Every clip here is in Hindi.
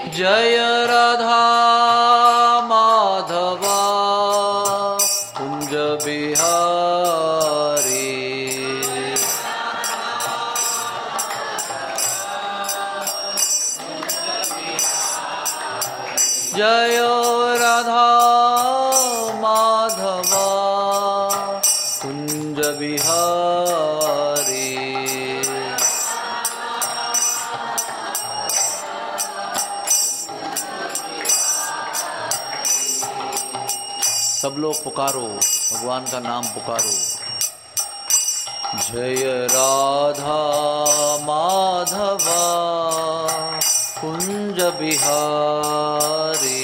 जय राधा माधव कुंज बिहारी। जय राधा माधव कुंज बिहारी। सब लोग पुकारो, भगवान का नाम पुकारो। जय राधा माधव कुंज बिहारी।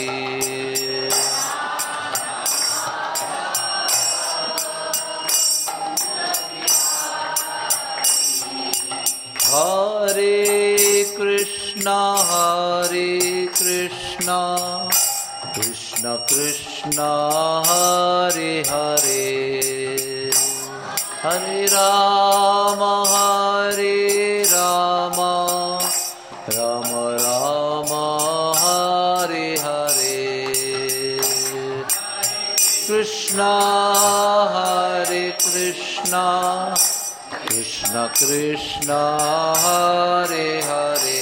हरे कृष्णा कृष्ण कृष्ण हरे हरे, हरे राम राम राम हरे हरे। कृष्ण कृष्ण कृष्ण हरे हरे,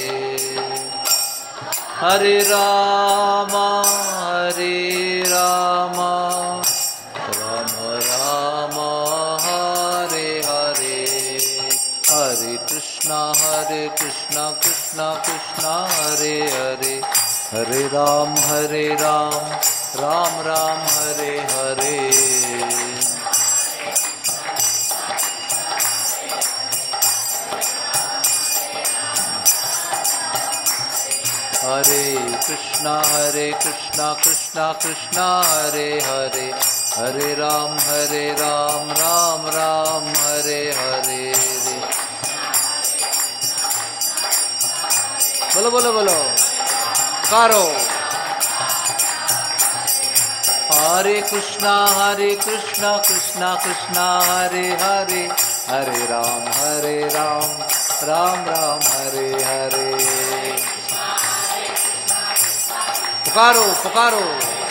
हरे राम राम राम हरे हरे। हरे कृष्णा कृष्ण कृष्ण हरे हरे, हरे राम राम राम हरे हरे। हरे कृष्णा कृष्ण कृष्ण हरे हरे, हरे राम राम राम हरे हरे। बोलो बोलो बोलो कारो। हरे कृष्णा कृष्ण कृष्ण हरे हरे, हरे राम राम राम हरे हरे। पुकारो पुकारो।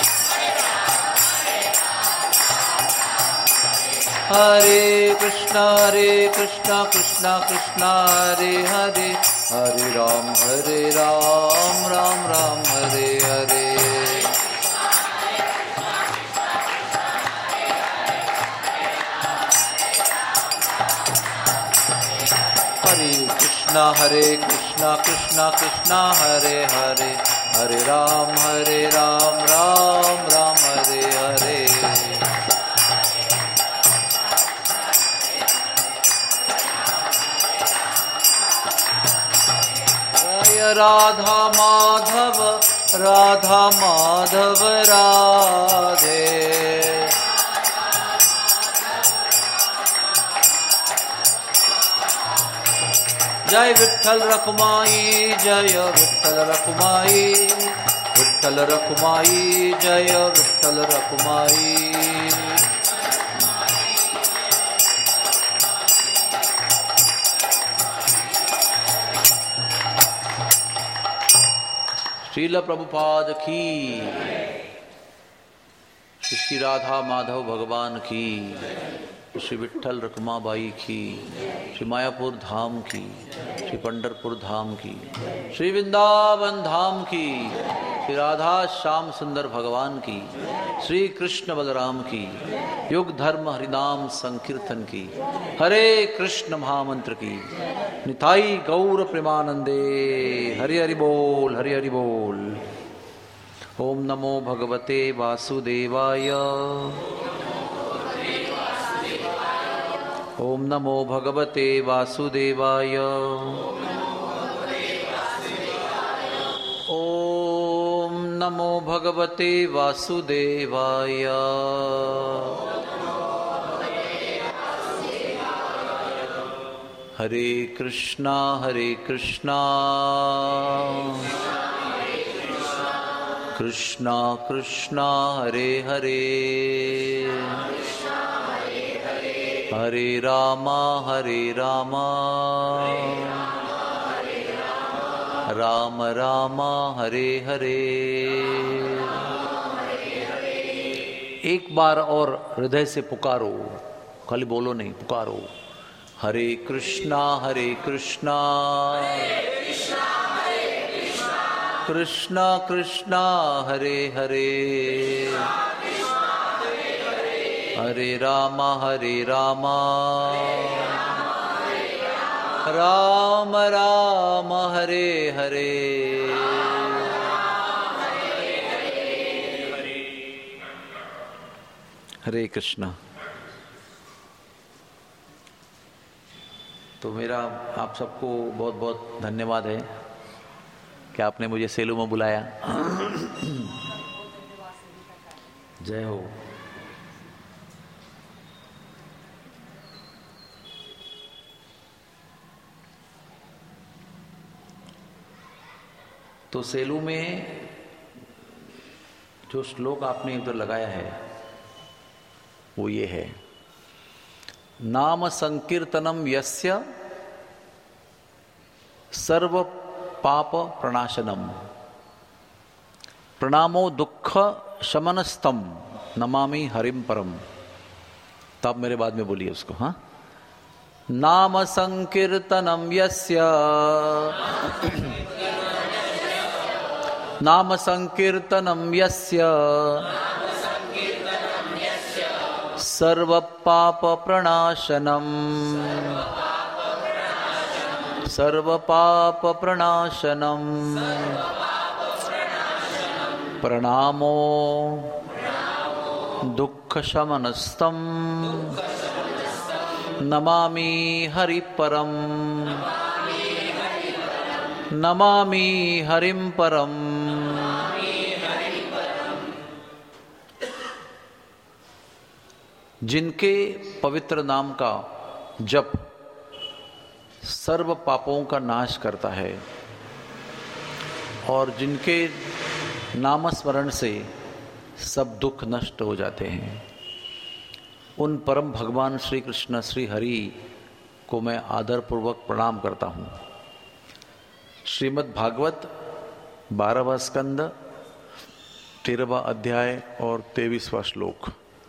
हरे कृष्णा कृष्ण कृष्ण हरे हरे, हरे राम राम राम हरे हरे। हरे कृष्णा कृष्ण कृष्ण हरे हरे, हरे राम राम राम हरे हरे। जय राधा माधव राधे। जय विठ्ठल रखुमाई, जय विठ्ठल रखुमाई, विठ्ठल रखुमाई, जय विठ्ठल रखुमाई। श्रील प्रभुपाद की, श्री राधा माधव भगवान की, श्री विठ्ठल रखुमाबाई की, श्री मायापुर धाम की, श्री पंढरपुर धाम की, श्री वृंदावन धाम की, श्री राधा श्याम सुंदर भगवान की, श्री कृष्ण बलराम की, युग धर्म हरिनाम संकीर्तन की, हरे कृष्ण महामंत्र की, निताई गौर प्रेमानंदे। हरि हरि बोल, हरि हरि बोल। ओम नमो भगवते वासुदेवाय, ओम नमो भगवते वासुदेवाय, ओम नमो भगवते वासुदेवाय। हरे कृष्णा कृष्णा कृष्णा हरे हरे, हरे रामा राम राम हरे हरे। एक बार और हृदय से पुकारो, खाली बोलो नहीं, पुकारो। हरे कृष्णा कृष्णा कृष्णा हरे हरे, हरे राम राम राम हरे हरे। हरे कृष्णा। तो मेरा आप सबको बहुत बहुत धन्यवाद है कि आपने मुझे सेलू में बुलाया। जय हो। तो सेलू में जो श्लोक आपने उधर लगाया है वो ये है, नाम संकीर्तनम यस्य सर्व पाप प्रणाशनम प्रणामो दुख शमनस्तम नमामि हरिम परम। तो आप मेरे बाद में बोलिए उसको। हाँ, नाम संकीर्तनम यस्य नाम संकीर्तनम यस्य सर्व पाप प्रणाशनम सर्व पाप प्रणाशनम प्रणामो दुख शमनस्तम नमामि हरि परम नमामि हरिम परम। जिनके पवित्र नाम का जप सर्व पापों का नाश करता है और जिनके नामस्मरण से सब दुख नष्ट हो जाते हैं, उन परम भगवान श्री कृष्ण श्री हरि को मैं आदरपूर्वक प्रणाम करता हूँ। श्रीमद् भागवत 12वां स्कंद 13वां अध्याय और 23वां श्लोक,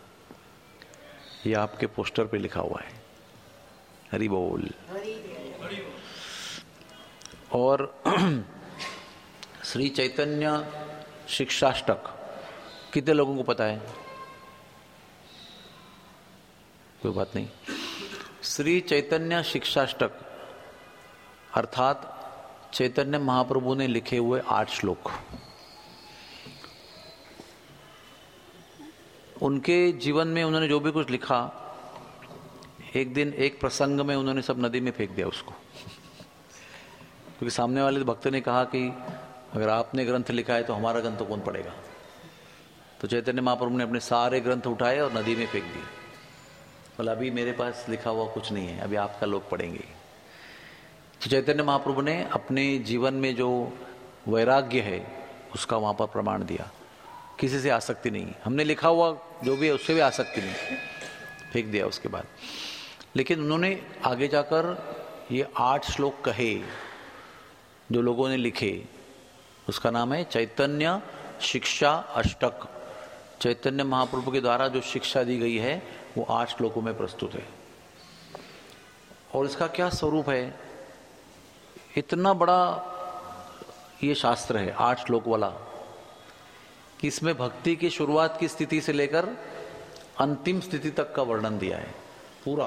ये आपके पोस्टर पे लिखा हुआ है। हरि बोल। और श्री चैतन्य शिक्षाष्टक कितने लोगों को पता है? कोई बात नहीं। श्री चैतन्य शिक्षाष्टक अर्थात चैतन्य महाप्रभु ने लिखे हुए 8 श्लोक, उनके जीवन में उन्होंने जो भी कुछ लिखा, एक दिन एक प्रसंग में उन्होंने सब नदी में फेंक दिया उसको, क्योंकि सामने वाले भक्त ने कहा कि अगर आपने ग्रंथ लिखा है तो हमारा ग्रंथ कौन पढ़ेगा। तो चैतन्य महाप्रभु ने अपने सारे ग्रंथ उठाए और नदी में फेंक दिए। बोला अभी मेरे पास लिखा हुआ कुछ नहीं है, अभी आपका लोग पढ़ेंगे। तो चैतन्य महाप्रभु ने अपने जीवन में जो वैराग्य है उसका वहाँ पर प्रमाण दिया। किसी से आसक्ति नहीं, हमने लिखा हुआ जो भी है उससे भी आसक्ति नहीं, फेंक दिया उसके बाद। लेकिन उन्होंने आगे जाकर ये 8 श्लोक कहे जो लोगों ने लिखे, उसका नाम है चैतन्य शिक्षा अष्टक। चैतन्य महाप्रभु के द्वारा जो शिक्षा दी गई है वो 8 श्लोकों में प्रस्तुत है। और इसका क्या स्वरूप है, इतना बड़ा ये शास्त्र है 8 श्लोक वाला कि इसमें भक्ति की शुरुआत की स्थिति से लेकर अंतिम स्थिति तक का वर्णन दिया है पूरा।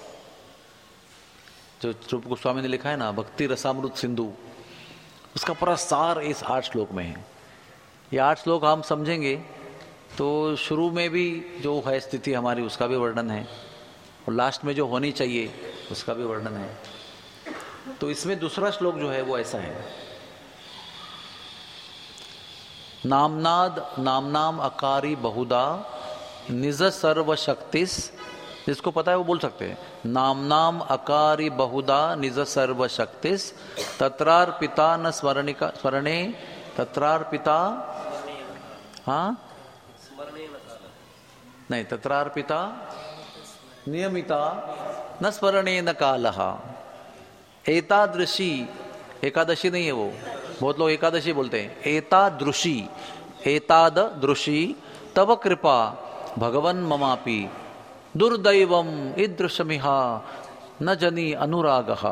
जो रूप गोस्वामी ने लिखा है ना, भक्ति रसामृत सिंधु, उसका पूरा सार इस 8 श्लोक में है। ये 8 श्लोक हम समझेंगे तो शुरू में भी जो है स्थिति हमारी उसका भी वर्णन है और लास्ट में जो होनी चाहिए उसका भी वर्णन है। तो इसमें दूसरा श्लोक जो है वो ऐसा है, नामनाद नामनाम अकारी बहुधा निज सर्व शक्तिस। जिसको पता है वो बोल सकते हैं, नामनाम अकारी बहुधा निज सर्व शक्तिस तत्रार्पिता न स्मरणिका स्मरणे तत्रार्पिता। हाँ नहीं, तत्रार्पिता नियमिता न स्मरणे न कालः। एतादृशी, एकादशी नहीं है वो, बहुत लोग एकादशी बोलते हैं। एतादृशी, एतादृशी तव कृपा भगवन् ममापि दुर्दैवम ईदृशमिहा न जनी अनुरागः।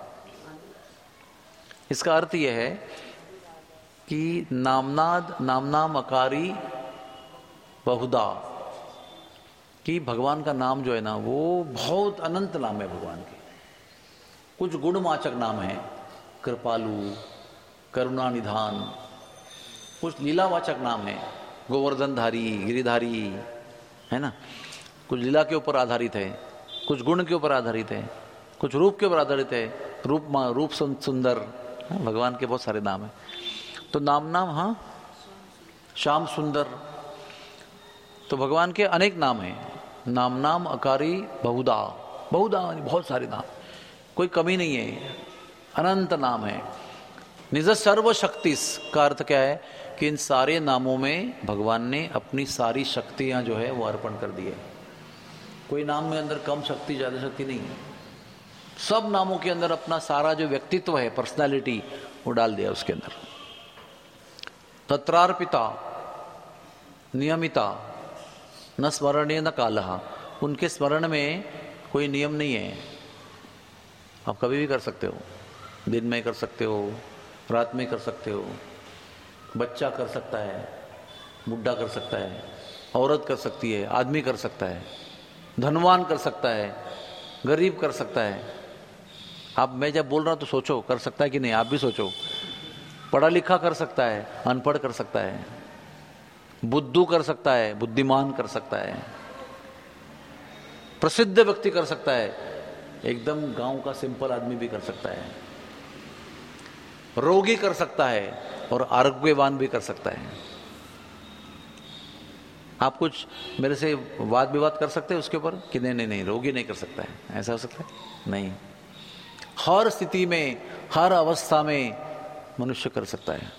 इसका अर्थ यह है कि नामनाद नामनाम अकारी बहुधा, कि भगवान का नाम जो है ना वो बहुत अनंत नाम है भगवान के। कुछ गुणवाचक नाम है, कृपालु, करुणा निधान। कुछ लीलावाचक नाम है, गोवर्धनधारी, गिरिधारी, है ना। कुछ लीला के ऊपर आधारित है, कुछ गुण के ऊपर आधारित है, कुछ रूप के ऊपर आधारित है। रूप सुंदर, भगवान के बहुत सारे नाम है। तो नाम, हाँ, श्याम सुंदर, तो भगवान के अनेक नाम हैं। नाम अकारी बहुधा, बहुधा बहुत सारे नाम, कोई कमी नहीं है, अनंत नाम है। निज सर्वशक्तिस का अर्थ क्या है कि इन सारे नामों में भगवान ने अपनी सारी शक्तियां जो है वो अर्पण कर दी है। कोई नाम में अंदर कम शक्ति ज्यादा शक्ति नहीं है, सब नामों के अंदर अपना सारा जो व्यक्तित्व है, पर्सनालिटी, वो डाल दिया उसके अंदर। तत्रार्पिता नियमिता न स्मरणीय न कालः, उनके स्मरण में कोई नियम नहीं है। आप कभी भी कर सकते हो, दिन में कर सकते हो, रात में कर सकते हो, बच्चा कर सकता है, बुढ़ा कर सकता है, औरत कर सकती है, आदमी कर सकता है, धनवान कर सकता है, गरीब कर सकता है। आप, मैं जब बोल रहा हूं तो सोचो कर सकता है कि नहीं, आप भी सोचो। पढ़ा लिखा कर सकता है, अनपढ़ कर सकता है, बुद्धू कर सकता है, बुद्धिमान कर सकता है, प्रसिद्ध व्यक्ति कर सकता है, एकदम गांव का सिंपल आदमी भी कर सकता है, रोगी कर सकता है और आरोग्यवान भी कर सकता है। आप कुछ मेरे से वाद विवाद कर सकते हैं उसके ऊपर कि नहीं नहीं नहीं, रोगी नहीं कर सकता है, ऐसा हो सकता है? नहीं, हर स्थिति में, हर अवस्था में मनुष्य कर सकता है।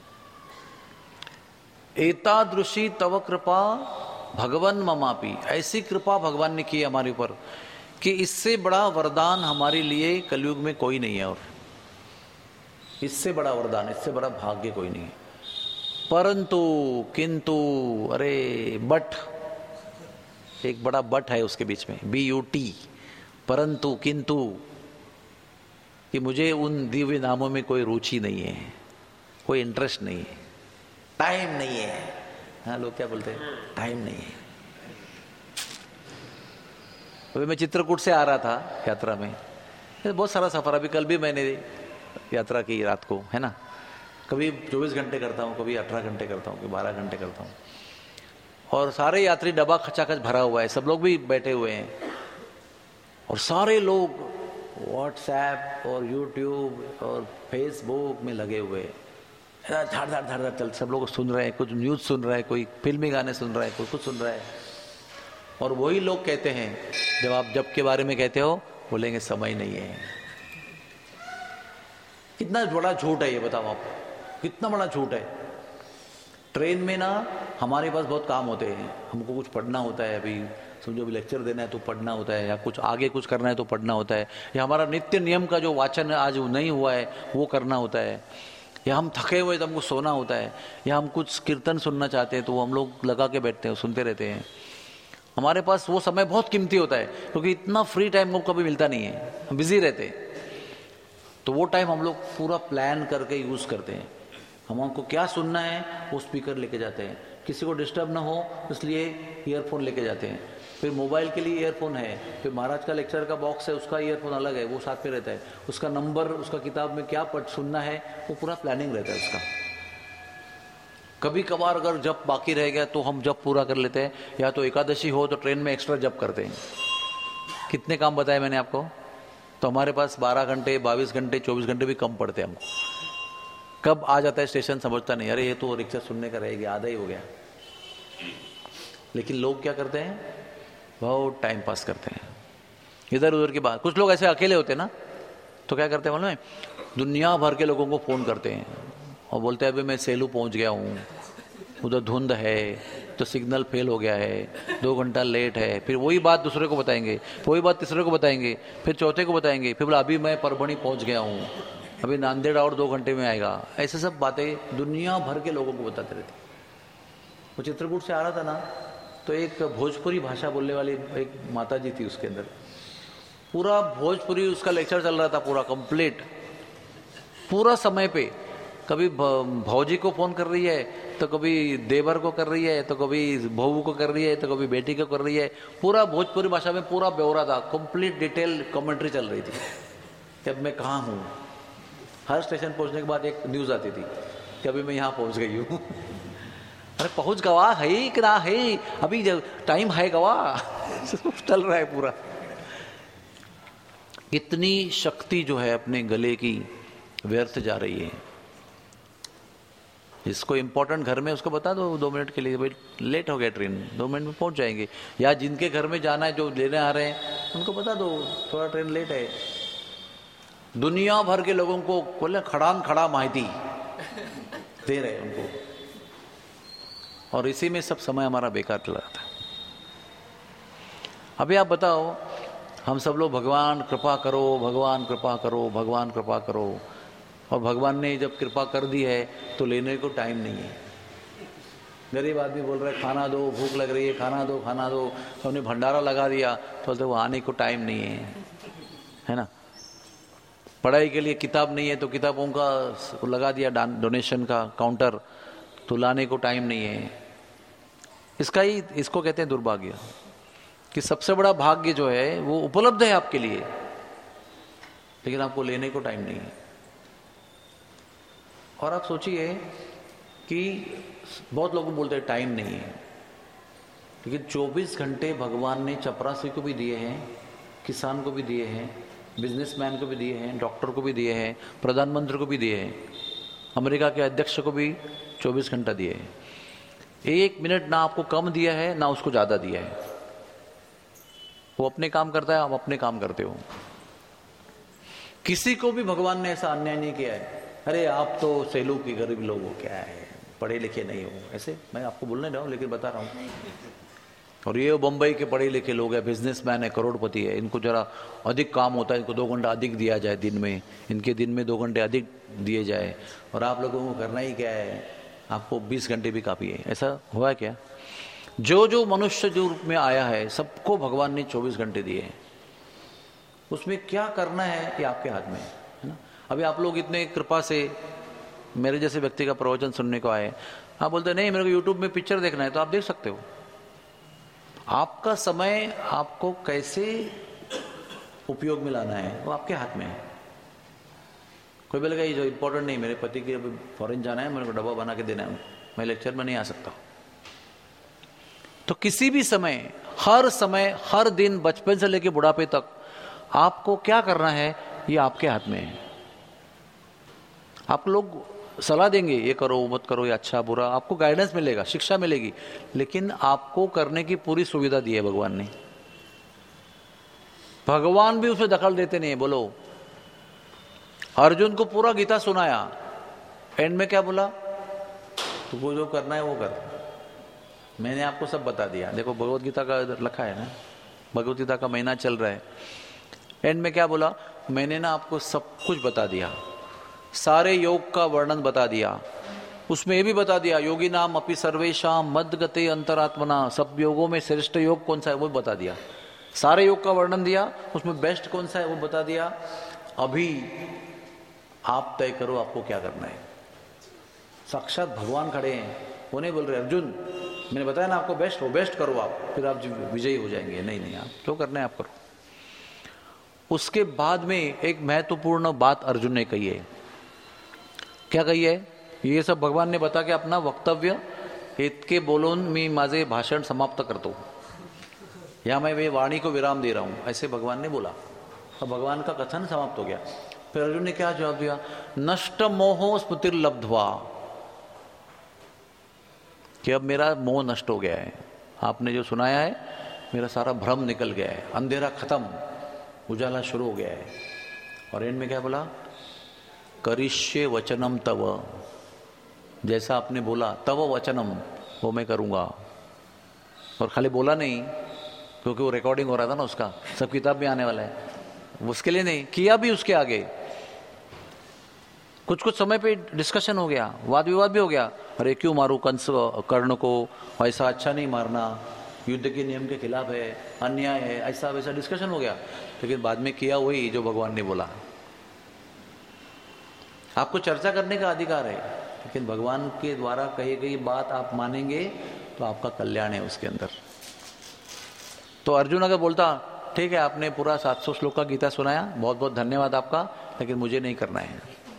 एतादृशी तव कृपा भगवन ममापि, ऐसी कृपा भगवान ने की हमारे ऊपर कि इससे बड़ा वरदान हमारे लिए कलयुग में कोई नहीं है, और इससे बड़ा वरदान, इससे बड़ा भाग्य कोई नहीं है। परंतु, किंतु, अरे बट, एक बड़ा बट है उसके बीच में, BUT, परंतु, किंतु, कि मुझे उन दिव्य नामों में कोई रुचि नहीं है, कोई इंटरेस्ट नहीं है, टाइम नहीं है। हाँ, लोग क्या बोलते हैं, टाइम नहीं है। अभी मैं चित्रकूट से आ रहा था यात्रा में, बहुत सारा सफर, अभी कल भी मैंने यात्रा की रात को, है ना। कभी 24 घंटे करता हूँ, कभी 18 घंटे करता हूँ, कभी 12 घंटे करता हूँ, और सारे यात्री डब्बा खचाखच भरा हुआ है, सब लोग भी बैठे हुए हैं, और सारे लोग व्हाट्सएप और यूट्यूब और फेसबुक में लगे हुए हैं, धाड़ धाड़ धाड़ धाड़ चल, सब लोग सुन रहे हैं, कुछ न्यूज़ सुन रहे हैं, कोई फिल्मी गाने सुन रहा है, कोई कुछ सुन रहा है। और वही लोग कहते हैं, जब आप जब के बारे में कहते हो, बोलेंगे समय नहीं है। कितना बड़ा झूठ है ये, बताओ आप, कितना बड़ा झूठ है। ट्रेन में ना हमारे पास बहुत काम होते हैं, हमको कुछ पढ़ना होता है, अभी समझो भी लेक्चर देना है तो पढ़ना होता है, या कुछ आगे कुछ करना है तो पढ़ना होता है, या हमारा नित्य नियम का जो वाचन आज नहीं हुआ है वो करना होता है, या हम थके हुए तो हमको सोना होता है, या हम कुछ कीर्तन सुनना चाहते हैं तो वो हम लोग लगा के बैठते हैं, सुनते रहते हैं। हमारे पास वो समय बहुत कीमती होता है, क्योंकि इतना फ्री टाइम हमको कभी मिलता नहीं है, हम बिजी रहते हैं। तो वो टाइम हम लोग पूरा प्लान करके यूज़ करते हैं। हमको क्या सुनना है वो स्पीकर लेके जाते हैं, किसी को डिस्टर्ब ना हो इसलिए ईयरफोन लेके जाते हैं, फिर मोबाइल के लिए ईयरफोन है, फिर महाराज का लेक्चर का बॉक्स है उसका ईयरफोन अलग है, वो साथ में रहता है, उसका नंबर, उसका किताब में क्या पढ़ सुनना है वो पूरा प्लानिंग रहता है उसका। कभी कभार अगर जब बाकी रह गया तो हम जब पूरा कर लेते हैं, या तो एकादशी हो तो ट्रेन में एक्स्ट्रा जब करते हैं। कितने काम बताए मैंने आपको, तो हमारे पास 12 घंटे 22 घंटे 24 घंटे भी कम पड़ते हैं हमको। कब आ जाता है स्टेशन समझता नहीं, अरे ये तो रिक्शा सुनने का रहेगी, आधा ही हो गया। लेकिन लोग क्या करते हैं, बहुत टाइम पास करते हैं इधर उधर की बात। कुछ लोग ऐसे अकेले होते हैं ना, तो क्या करते हैं मालूम है, दुनिया भर के लोगों को फ़ोन करते हैं और बोलते हैं अभी मैं सेलू पहुंच गया हूँ, उधर धुंध है तो सिग्नल फेल हो गया है, 2 घंटा लेट है। फिर वही बात दूसरे को बताएंगे, वही बात तीसरे को बताएंगे, फिर चौथे को बताएंगे, फिर बोला अभी मैं परभणी पहुंच गया हूँ। अभी नांदेड़ और 2 घंटे में आएगा। ऐसे सब बातें दुनिया भर के लोगों को बताते रहते। वो चित्रकूट से आ रहा था ना, तो एक भोजपुरी भाषा बोलने वाली एक माता जी थी, उसके अंदर पूरा भोजपुरी उसका लेक्चर चल रहा था, पूरा कंप्लीट, पूरा समय पे। कभी भौजी को फोन कर रही है, तो कभी देवर को कर रही है, तो कभी बहू को कर रही है, तो कभी बेटी को कर रही है। पूरा भोजपुरी भाषा में पूरा ब्यौरा था, कंप्लीट डिटेल कमेंट्री चल रही थी कि अब मैं कहाँ हूँ। हर स्टेशन पहुंचने के बाद एक न्यूज आती थी कि अभी मैं यहाँ पहुंच गई हूँ। अरे पहुंच गवा है कि ना है, अभी टाइम है गवा। चल रहा है पूरा। इतनी शक्ति जो है अपने गले की व्यर्थ जा रही है। जिसको इम्पोर्टेंट घर में उसको बता दो 2 मिनट के लिए, भाई लेट हो गया ट्रेन, 2 मिनट में पहुंच जाएंगे। या जिनके घर में जाना है, जो लेने आ रहे हैं, उनको बता दो थोड़ा ट्रेन लेट है। दुनिया भर के लोगों को बोले खड़ा माहिती दे रहे उनको, और इसी में सब समय हमारा बेकार चला जाता है। अभी आप बताओ, हम सब लोग भगवान कृपा करो, भगवान कृपा करो, भगवान कृपा करो, और भगवान ने जब कृपा कर दी है तो लेने को टाइम नहीं है। गरीब आदमी बोल रहा है खाना दो, भूख लग रही है, खाना दो खाना दो, तो हमने भंडारा लगा दिया, तो बोलते वो आने को टाइम नहीं है ना। पढ़ाई के लिए किताब नहीं है, तो किताबों का लगा दिया डोनेशन का काउंटर, तो लाने को टाइम नहीं है। इसको कहते हैं दुर्भाग्य, कि सबसे बड़ा भाग्य जो है वो उपलब्ध है आपके लिए, लेकिन आपको लेने को टाइम नहीं है। और आप सोचिए कि बहुत लोग बोलते हैं टाइम नहीं है, लेकिन 24 घंटे भगवान ने चपरासी को भी दिए हैं, किसान को भी दिए हैं, बिजनेसमैन को भी दिए हैं, डॉक्टर को भी दिए हैं, प्रधानमंत्री को भी दिए हैं, अमेरिका के अध्यक्ष को भी 24 घंटा दिए हैं। 1 मिनट ना आपको कम दिया है ना उसको ज्यादा दिया है। वो अपने काम करता है, आप अपने काम करते हो। किसी को भी भगवान ने ऐसा अन्याय नहीं किया है, अरे आप तो सेलू की गरीब लोग हो, क्या है पढ़े लिखे नहीं हो, ऐसे मैं आपको बोलने रहा हूँ, लेकिन बता रहा हूँ। और ये बम्बई के पढ़े लिखे लोग हैं, बिजनेसमैन है, करोड़पति है, इनको जरा अधिक काम होता है, इनको 2 घंटा अधिक दिया जाए दिन में, इनके दिन में 2 घंटे अधिक दिए जाए, और आप लोगों को करना ही क्या है, आपको 20 घंटे भी काफ़ी है। ऐसा हुआ क्या? जो मनुष्य जो रूप में आया है, सबको भगवान ने 24 घंटे दिए हैं। उसमें क्या करना है ये आपके हाथ में है ना। अभी आप लोग इतने कृपा से मेरे जैसे व्यक्ति का प्रवचन सुनने को आए, आप बोलते नहीं मेरे को यूट्यूब में पिक्चर देखना है, तो आप देख सकते हो। आपका समय आपको कैसे उपयोग में लाना है वो आपके हाथ में है। कोई बोलेगा ये जो इम्पोर्टेंट नहीं, मेरे पति के फॉरेन जाना है, मेरे को डब्बा बना के देना है, मैं लेक्चर में नहीं आ सकता। तो किसी भी समय, हर दिन, बचपन से लेकर बुढ़ापे तक आपको क्या करना है ये आपके हाथ में है। आप लोग सलाह देंगे ये करो मत करो, ये अच्छा बुरा, आपको गाइडेंस मिलेगा, शिक्षा मिलेगी, लेकिन आपको करने की पूरी सुविधा दी है भगवान ने। भगवान भी उसमें दखल देते नहीं है। बोलो, अर्जुन को पूरा गीता सुनाया, एंड में क्या बोला? तुमको जो करना है वो कर, मैंने आपको सब बता दिया। देखो भगवत गीता का लिखा है ना, भगवत गीता का महीना चल रहा है। एंड में क्या बोला? मैंने ना आपको सब कुछ बता दिया, सारे योग का वर्णन बता दिया। उसमें ये भी बता दिया योगी नाम अपि सर्वेशाम मद्गते अंतरात्मना, सब योगों में श्रेष्ठ योग कौन सा है वो बता दिया। सारे योग का वर्णन दिया, उसमें बेस्ट कौन सा है वो बता दिया। अभी आप तय करो आपको क्या करना है। साक्षात भगवान खड़े हैं, वो नहीं बोल रहे अर्जुन मैंने बताया ना आपको बेस्ट, वो बेस्ट करो आप, फिर आप विजयी हो जाएंगे। नहीं, आप जो करना है आप करो। उसके बाद में एक महत्वपूर्ण बात अर्जुन ने कही है। क्या कही है? ये सब भगवान ने बता के अपना वक्तव्य इतके बोलून मी माझे भाषण समाप्त करतो, या मैं वे वाणी को विराम दे रहा हूं, ऐसे भगवान ने बोला। अब भगवान का कथन समाप्त हो गया। फिर अर्जुन ने क्या जवाब दिया? नष्ट मोहो स्मृतिर्लब्ध्वा, कि अब मेरा मोह नष्ट हो गया है, आपने जो सुनाया है मेरा सारा भ्रम निकल गया है, अंधेरा खत्म, उजाला शुरू हो गया है। और एंड में क्या बोला? करिष्ये वचनम तव, जैसा आपने बोला तव वचनम वो मैं करूंगा। और खाली बोला नहीं, क्योंकि वो रिकॉर्डिंग हो रहा था ना उसका, सब किताब में आने वाला है, उसके लिए नहीं, किया भी उसके आगे। कुछ कुछ समय पे डिस्कशन हो गया, वाद विवाद भी हो गया, अरे क्यों मारूं कंस कर्ण को, ऐसा अच्छा नहीं मारना, युद्ध के नियम के खिलाफ है, अन्याय है, ऐसा वैसा डिस्कशन हो गया। लेकिन बाद में किया वही जो भगवान ने बोला। आपको चर्चा करने का अधिकार है, लेकिन भगवान के द्वारा कही गई बात आप मानेंगे तो आपका कल्याण है उसके अंदर। तो अर्जुन अगर बोलता ठीक है आपने पूरा 700 श्लोक का गीता सुनाया, बहुत बहुत धन्यवाद आपका, लेकिन मुझे नहीं करना है।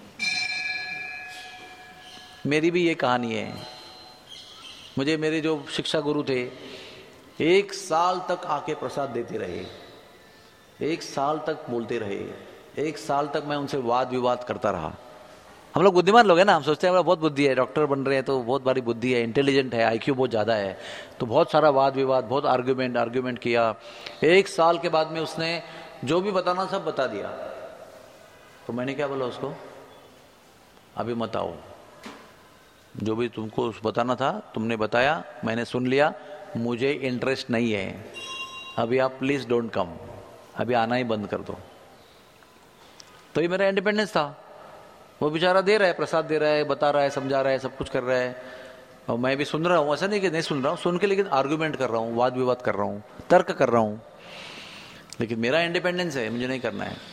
मेरी भी ये कहानी है। मुझे मेरे जो शिक्षा गुरु थे 1 साल तक आके प्रसाद देते रहे, 1 साल तक बोलते रहे, 1 साल तक मैं उनसे वाद विवाद करता रहा। हम लोग बुद्धिमान लोग हैं ना, हम सोचते हैं हमारा बहुत बुद्धि है, डॉक्टर बन रहे हैं तो बहुत बड़ी बुद्धि है, इंटेलिजेंट है, आईक्यू बहुत ज़्यादा है, तो बहुत सारा वाद विवाद, बहुत आर्ग्यूमेंट किया। 1 साल के बाद में उसने जो भी बताना सब बता दिया। तो मैंने क्या बोला उसको, अभी मत आओ, जो भी तुमको बताना था तुमने बताया, मैंने सुन लिया, मुझे इंटरेस्ट नहीं है, अभी आप प्लीज डोंट कम, अभी आना ही बंद कर दो। तो ये मेरा इंडिपेंडेंस था। वो बेचारा दे रहा है, प्रसाद दे रहा है, बता रहा है, समझा रहा है, सब कुछ कर रहा है, और मैं भी सुन रहा हूँ। ऐसा नहीं कि नहीं सुन रहा हूँ, सुन के लेकिन आर्गुमेंट कर रहा हूँ, वाद विवाद कर रहा हूँ, तर्क कर रहा हूँ, लेकिन मेरा इंडिपेंडेंस है, मुझे नहीं करना है।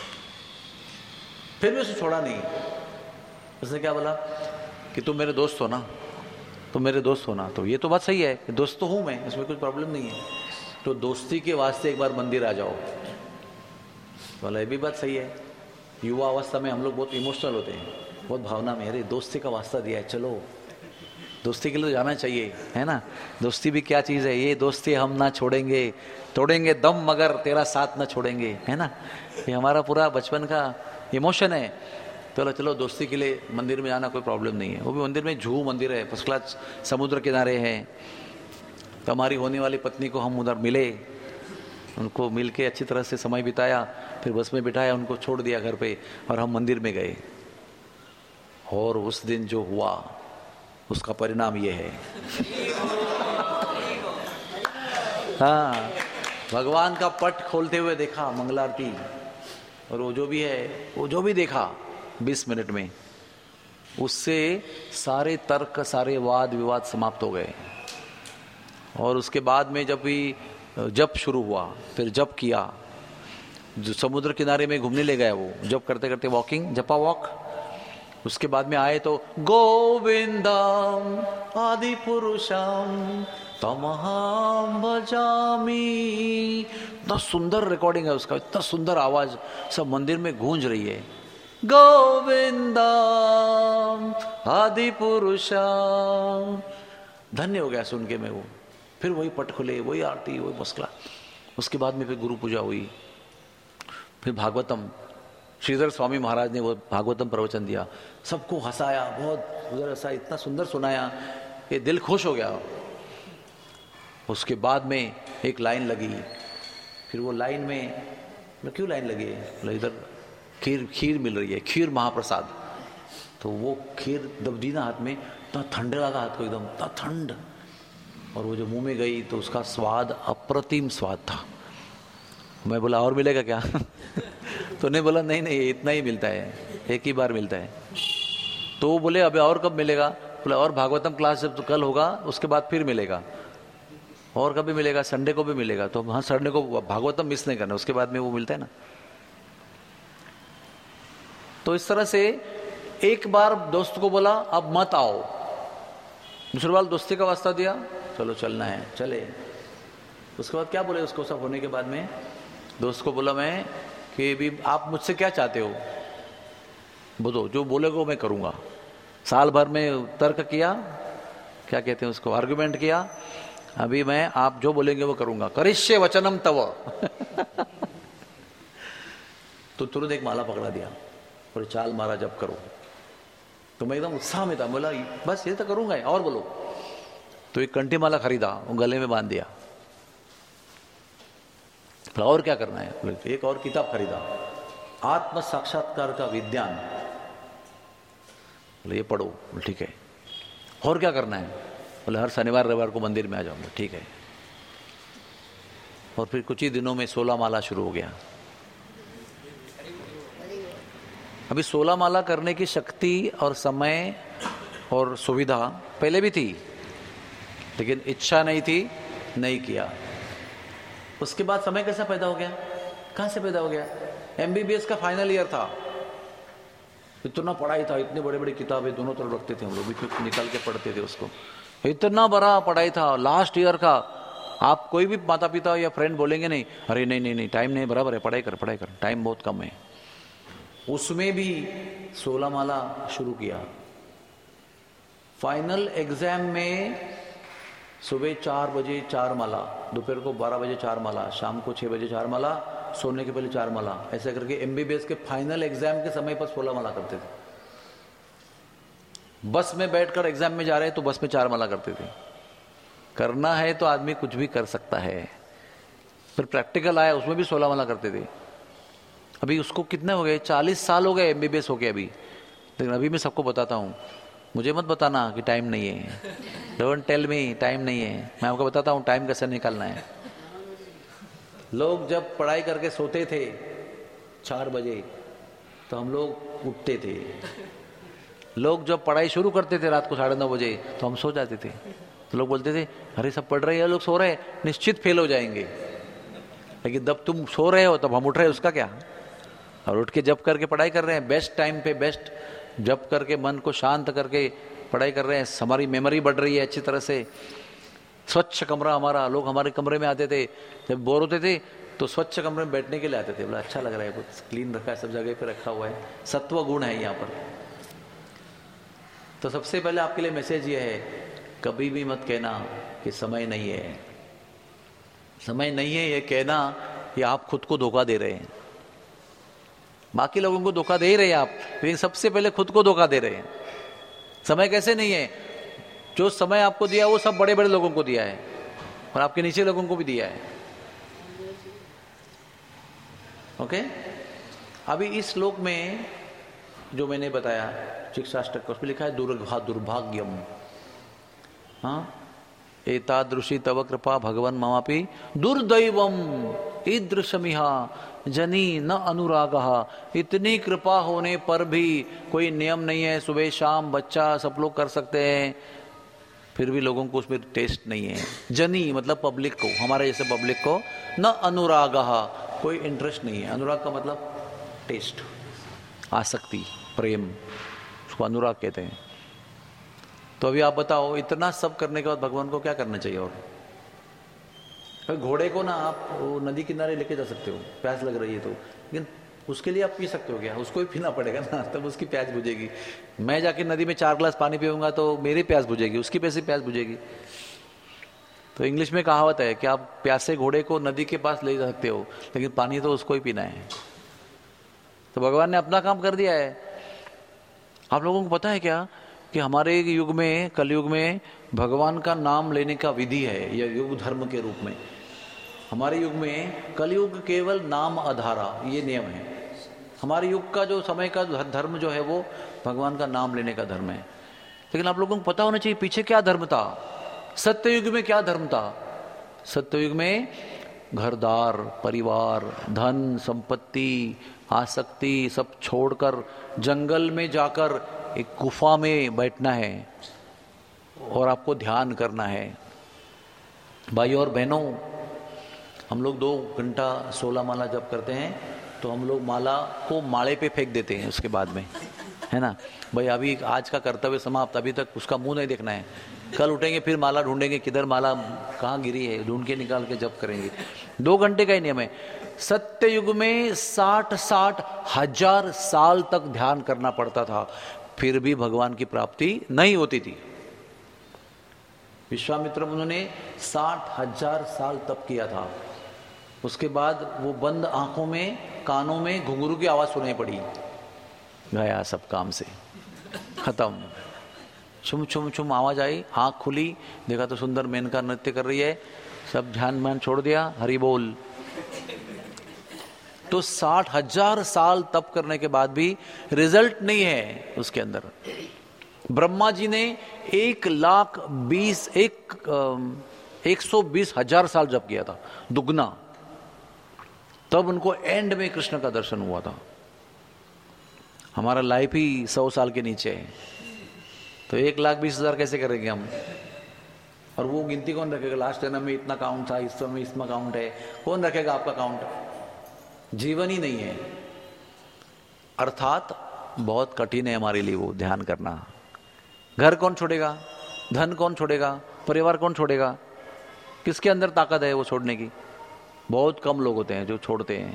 फिर भी उसे छोड़ा नहीं। उसने क्या बोला कि तुम मेरे दोस्त हो ना, तुम मेरे दोस्त हो ना। तो ये तो बात सही है, दोस्त तो हूँ मैं, इसमें कुछ प्रॉब्लम नहीं है। तो दोस्ती के वास्ते एक बार मंदिर आ जाओ। बोला ये भी बात सही है। युवा अवस्था में हम लोग बहुत इमोशनल होते हैं, बहुत भावना में, अरे दोस्ती का वास्ता दिया है, चलो दोस्ती के लिए तो जाना चाहिए, है ना। दोस्ती भी क्या चीज़ है, ये दोस्ती हम ना छोड़ेंगे, तोड़ेंगे दम मगर तेरा साथ ना छोड़ेंगे, है ना। ये हमारा पूरा बचपन का इमोशन है। तो चलो दोस्ती के लिए मंदिर में जाना कोई प्रॉब्लम नहीं है। वो भी मंदिर में जूहू मंदिर है, फर्स्ट क्लास, समुद्र किनारे है। तो हमारी होने वाली पत्नी को हम उधर मिले, उनको मिल के अच्छी तरह से समय बिताया, फिर बस में बिठाया, उनको छोड़ दिया घर पे, और हम मंदिर में गए। और उस दिन जो हुआ उसका परिणाम ये है। हाँ, भगवान का पट खोलते हुए देखा मंगलारती, और वो जो भी है, वो जो भी देखा 20 मिनट में, उससे सारे तर्क, सारे वाद विवाद समाप्त हो गए। और उसके बाद में जब शुरू हुआ, फिर जप किया, जो समुद्र किनारे में घूमने ले गया वो, जप करते करते वॉकिंग, जपा वॉक। उसके बाद में आए तो गोविंदम आदि पुरुषम तमहम भजामि। इतना सुंदर रिकॉर्डिंग है उसका, इतना सुंदर आवाज सब मंदिर में गूंज रही है, गोविंदम आदि पुरुषम। धन्य हो गया सुन के मैं वो। फिर वही पट खुले, वही आरती, वही मसला। उसके बाद में फिर गुरु पूजा हुई, फिर भागवतम, श्रीधर स्वामी महाराज ने वो भागवतम प्रवचन दिया, सबको हंसाया, बहुत उधर हंसा, इतना सुंदर सुनाया, ये दिल खुश हो गया। उसके बाद में एक लाइन लगी, फिर वो लाइन में, क्यों लाइन लगी है, इधर खीर मिल रही है, खीर महाप्रसाद। तो वो खीर दबदी ना हाथ में, इतना ठंड लगा हाथ को, एकदम इतना ठंड। और वो जो मुंह में गई तो उसका स्वाद अप्रतिम स्वाद था। मैं बोला और मिलेगा क्या? तो ने बोला नहीं नहीं, इतना ही मिलता है, एक ही बार मिलता है। तो वो बोले अबे और कब मिलेगा? बोला और भागवतम क्लास जब तो कल होगा उसके बाद फिर मिलेगा। और कभी मिलेगा? संडे को भी मिलेगा। तो हाँ, संडे को भागवतम मिस नहीं करना, उसके बाद में वो मिलता है ना। तो इस तरह से एक बार दोस्त को बोला अब मत आओ, दूसरी बार दोस्ती का वास्ता दिया, चलो चलना है चले। उसके बाद क्या बोले उसको, सब होने के बाद में दोस्त को बोला मैं कि भी आप मुझसे क्या चाहते हो, बोलो, जो बोलेगा मैं करूंगा। साल भर में तर्क किया, क्या कहते हैं उसको, आर्गुमेंट किया, अभी मैं आप जो बोलेंगे वो करूंगा, करिष्ये वचनम तव। तो तुरंत एक माला पकड़ा दिया और चाल मारा जब करो। तो मैं एकदम उत्साह में था, बोला बस ये तो करूंगा और बोलो। तो एक कंठी माला खरीदा, वो गले में बांध दिया। और क्या करना है? एक और किताब खरीदा, आत्म साक्षात्कार का विज्ञान, बोले ये पढ़ो। ठीक है। और क्या करना है? बोले हर शनिवार रविवार को मंदिर में आ जाऊंगा। ठीक है। और फिर कुछ ही दिनों में 16 माला शुरू हो गया। अभी 16 माला करने की शक्ति और समय और सुविधा पहले भी थी, लेकिन इच्छा नहीं थी, नहीं किया। उसके बाद समय कैसा पैदा हो गया, कहां से पैदा हो गया? MBBS का फाइनल ईयर था, इतना पढ़ाई था, इतनी बड़ी बड़ी किताबें दोनों तरफ रखते थे हम लोग, बीच में निकाल के पढ़ते थे उसको, इतना बड़ा पढ़ाई था लास्ट ईयर का। आप कोई भी माता पिता या फ्रेंड बोलेंगे नहीं, अरे नहीं नहीं नहीं टाइम नहीं, बराबर है, पढ़ाई कर, टाइम बहुत कम है। उसमें भी 16 माला शुरू किया। फाइनल एग्जाम में सुबह 4 बजे 4 माला, दोपहर को 12 बजे 4 माला, शाम को 6 बजे 4 माला, सोने के पहले 4 माला, ऐसे करके MBBS के फाइनल एग्जाम के समय पर 16 माला करते थे। बस में बैठकर एग्जाम में जा रहे हैं तो बस में 4 माला करते थे। करना है तो आदमी कुछ भी कर सकता है। फिर प्रैक्टिकल आया, उसमें भी 16 माला करते थे। अभी उसको कितने हो गए, 40 साल हो गए MBBS हो गया अभी। लेकिन अभी मैं सबको बताता हूँ, मुझे मत बताना कि टाइम नहीं है, डोंट टेल मी टाइम नहीं है, मैं आपको बताता हूँ टाइम कैसे निकालना है। लोग जब पढ़ाई करके सोते थे 4 बजे तो हम लोग उठते थे। लोग जब पढ़ाई शुरू करते थे रात को 9:30 बजे तो हम सो जाते थे। तो लोग बोलते थे अरे सब पढ़ रहे हैं, लोग सो रहे हैं, निश्चित फेल हो जाएंगे। लेकिन जब तुम सो रहे हो तब हम उठ रहे हैं, उसका क्या? और उठ के जब करके पढ़ाई कर रहे हैं, बेस्ट टाइम पे बेस्ट जब करके मन को शांत करके पढ़ाई कर रहे हैं, हमारी मेमोरी बढ़ रही है अच्छी तरह से। स्वच्छ कमरा हमारा, लोग हमारे कमरे में आते थे, जब बोर होते थे तो स्वच्छ कमरे में बैठने के लिए आते थे, बोला अच्छा लग रहा है, कुछ क्लीन रखा है, सब जगह पे रखा हुआ है, सत्व गुण है यहाँ पर। तो सबसे पहले आपके लिए मैसेज ये है, कभी भी मत कहना कि समय नहीं है। समय नहीं है ये कहना, ये आप खुद को धोखा दे रहे हैं। बाकी लोगों को धोखा दे रहे हैं आप, लेकिन सबसे पहले खुद को धोखा दे रहे हैं। समय कैसे नहीं है? जो समय आपको दिया वो सब बड़े बड़े लोगों को दिया है और आपके नीचे लोगों को भी दिया है। ओके, अभी इस श्लोक में जो मैंने बताया शिक्षाष्टक का, उसमें लिखा है दुर्भाग्यम, हाँ, एतादृशी तव कृपा भगवन ममापि दुर्दैवम ईदृशमिहा जनी न अनुरागः। इतनी कृपा होने पर भी कोई नियम नहीं है, सुबह शाम बच्चा सब लोग कर सकते हैं, फिर भी लोगों को उसमें टेस्ट नहीं है। जनी मतलब पब्लिक को, हमारे जैसे पब्लिक को, न अनुरागः कोई इंटरेस्ट नहीं है। अनुराग का मतलब टेस्ट, आसक्ति, प्रेम, उसको अनुराग कहते हैं। तो अभी आप बताओ, इतना सब करने के बाद भगवान को क्या करना चाहिए? और घोड़े को ना आप वो नदी किनारे लेके जा सकते हो, प्यास लग रही है तो, लेकिन उसके लिए आप पी सकते हो क्या? उसको भी पीना पड़ेगा ना, तब उसकी प्यास बुझेगी। मैं जाके नदी में 4 गिलास पानी पीऊंगा तो मेरी प्यास बुझेगी, उसकी कैसी प्यास बुझेगी? तो इंग्लिश में कहावत है कि आप प्यासे घोड़े को नदी के पास ले जा सकते हो, लेकिन पानी तो उसको ही पीना है। तो भगवान ने अपना काम कर दिया है। आप लोगों को पता है क्या कि हमारे युग में, कलयुग में भगवान का नाम लेने का विधि है, यह युग धर्म के रूप में। हमारे युग में कलयुग केवल नाम आधारा, ये नियम है। हमारे युग का जो समय का धर्म जो है वो भगवान का नाम लेने का धर्म है। लेकिन आप लोगों को पता होना चाहिए पीछे क्या धर्म था। सत्ययुग में क्या धर्म था? सत्ययुग में घरदार, परिवार, धन, संपत्ति, आसक्ति सब छोड़कर जंगल में जाकर एक गुफा में बैठना है और आपको ध्यान करना है। भाई और बहनों, हम लोग 2 घंटा 16 माला जप करते हैं तो हम लोग माला को माले पे फेंक देते हैं उसके बाद में, है ना भाई? अभी आज का कर्तव्य समाप्त, अभी तक उसका मुंह नहीं देखना है। कल उठेंगे फिर माला ढूंढेंगे, किधर माला कहाँ गिरी है, ढूंढ के निकाल के जप करेंगे। 2 घंटे का ही नियम है। सत्य युग में 60-60 हजार साल तक ध्यान करना पड़ता था, फिर भी भगवान की प्राप्ति नहीं होती थी। विश्वामित्र मुनि ने 60,000 साल तप किया था। उसके बाद वो बंद आंखों में, कानों में घुंघरू की आवाज सुनाई पड़ी, गया सब काम से, खत्म। छुम छुम छुम आवाज आई, आंख खुली, देखा तो सुंदर मेनका नृत्य कर रही है, सब ध्यान मान छोड़ दिया, हरि बोल। तो 60,000 साल तप करने के बाद भी रिजल्ट नहीं है उसके अंदर। ब्रह्मा जी ने 120,000 साल जप किया था, दुगना, तब उनको एंड में कृष्ण का दर्शन हुआ था। हमारा लाइफ ही 100 साल के नीचे है, तो 1,20,000 कैसे करेंगे हम? और वो गिनती कौन रखेगा? लास्ट जन्म में इतना काउंट था, इस समय में इसमें काउंट है, कौन रखेगा आपका काउंट? जीवन ही नहीं है। अर्थात बहुत कठिन है हमारे लिए वो ध्यान करना। घर कौन छोड़ेगा? धन कौन छोड़ेगा? परिवार कौन छोड़ेगा? किसके अंदर ताकत है वो छोड़ने की? बहुत कम लोग होते हैं जो छोड़ते हैं।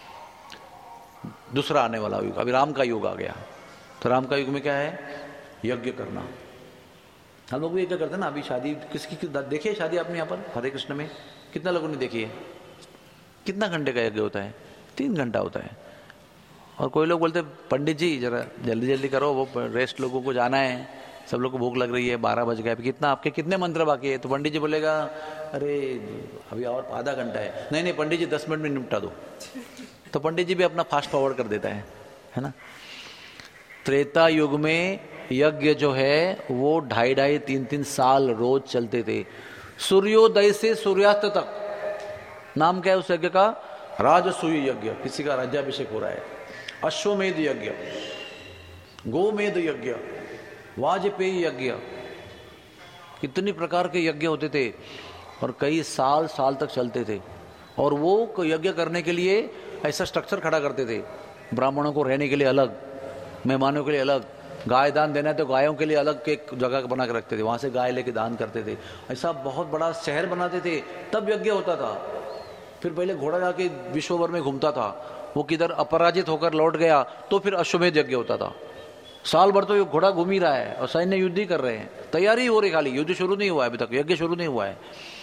दूसरा आने वाला युग, अभी राम का युग आ गया, तो राम का युग में क्या है? यज्ञ करना। हम लोग भी यज्ञ करते हैं ना। अभी शादी किसकी देखिए, शादी आपने यहाँ पर हरे कृष्ण में कितना लोगों ने देखी है? कितना घंटे का यज्ञ होता है? 3 घंटा होता है। और कोई लोग बोलते पंडित जी जरा जल्दी जल्दी करो, वो रेस्ट लोगों को जाना है, सब लोग को भूख लग रही है, 12 बज गए, कितना आपके कितने मंत्र बाकी है? तो पंडित जी बोलेगा अरे अभी और आधा घंटा है। नहीं नहीं पंडित जी 10 मिनट में निपटा दो। तो पंडित जी भी अपना फास्ट फॉरवर्ड कर देता है ना। त्रेता युग में यज्ञ जो है वो 2.5 3 साल रोज चलते थे, सूर्योदय से सूर्यास्त तक। नाम क्या है उस यज्ञ का? राजसूय यज्ञ। किसी का राज्याभिषेक हो रहा है। अश्वमेध यज्ञ, गोमेध यज्ञ, वाजपेयी यज्ञ, कितनी प्रकार के यज्ञ होते थे और कई साल तक चलते थे। और वो यज्ञ करने के लिए ऐसा स्ट्रक्चर खड़ा करते थे, ब्राह्मणों को रहने के लिए अलग, मेहमानों के लिए अलग, गाय दान देना है तो गायों के लिए अलग एक जगह बना के रखते थे, वहां से गाय लेके दान करते थे। ऐसा बहुत बड़ा शहर बनाते थे, तब यज्ञ होता था। फिर पहले घोड़ा जाके विश्व भर में घूमता था, वो किधर अपराजित होकर लौट गया तो फिर अश्वमेध यज्ञ होता था। साल भर तो ये घोड़ा घूम ही रहा है और सैन्य युद्ध ही कर रहे हैं, तैयारी हो रही, खाली युद्ध शुरू नहीं हुआ है अभी तक, यज्ञ शुरू नहीं हुआ है।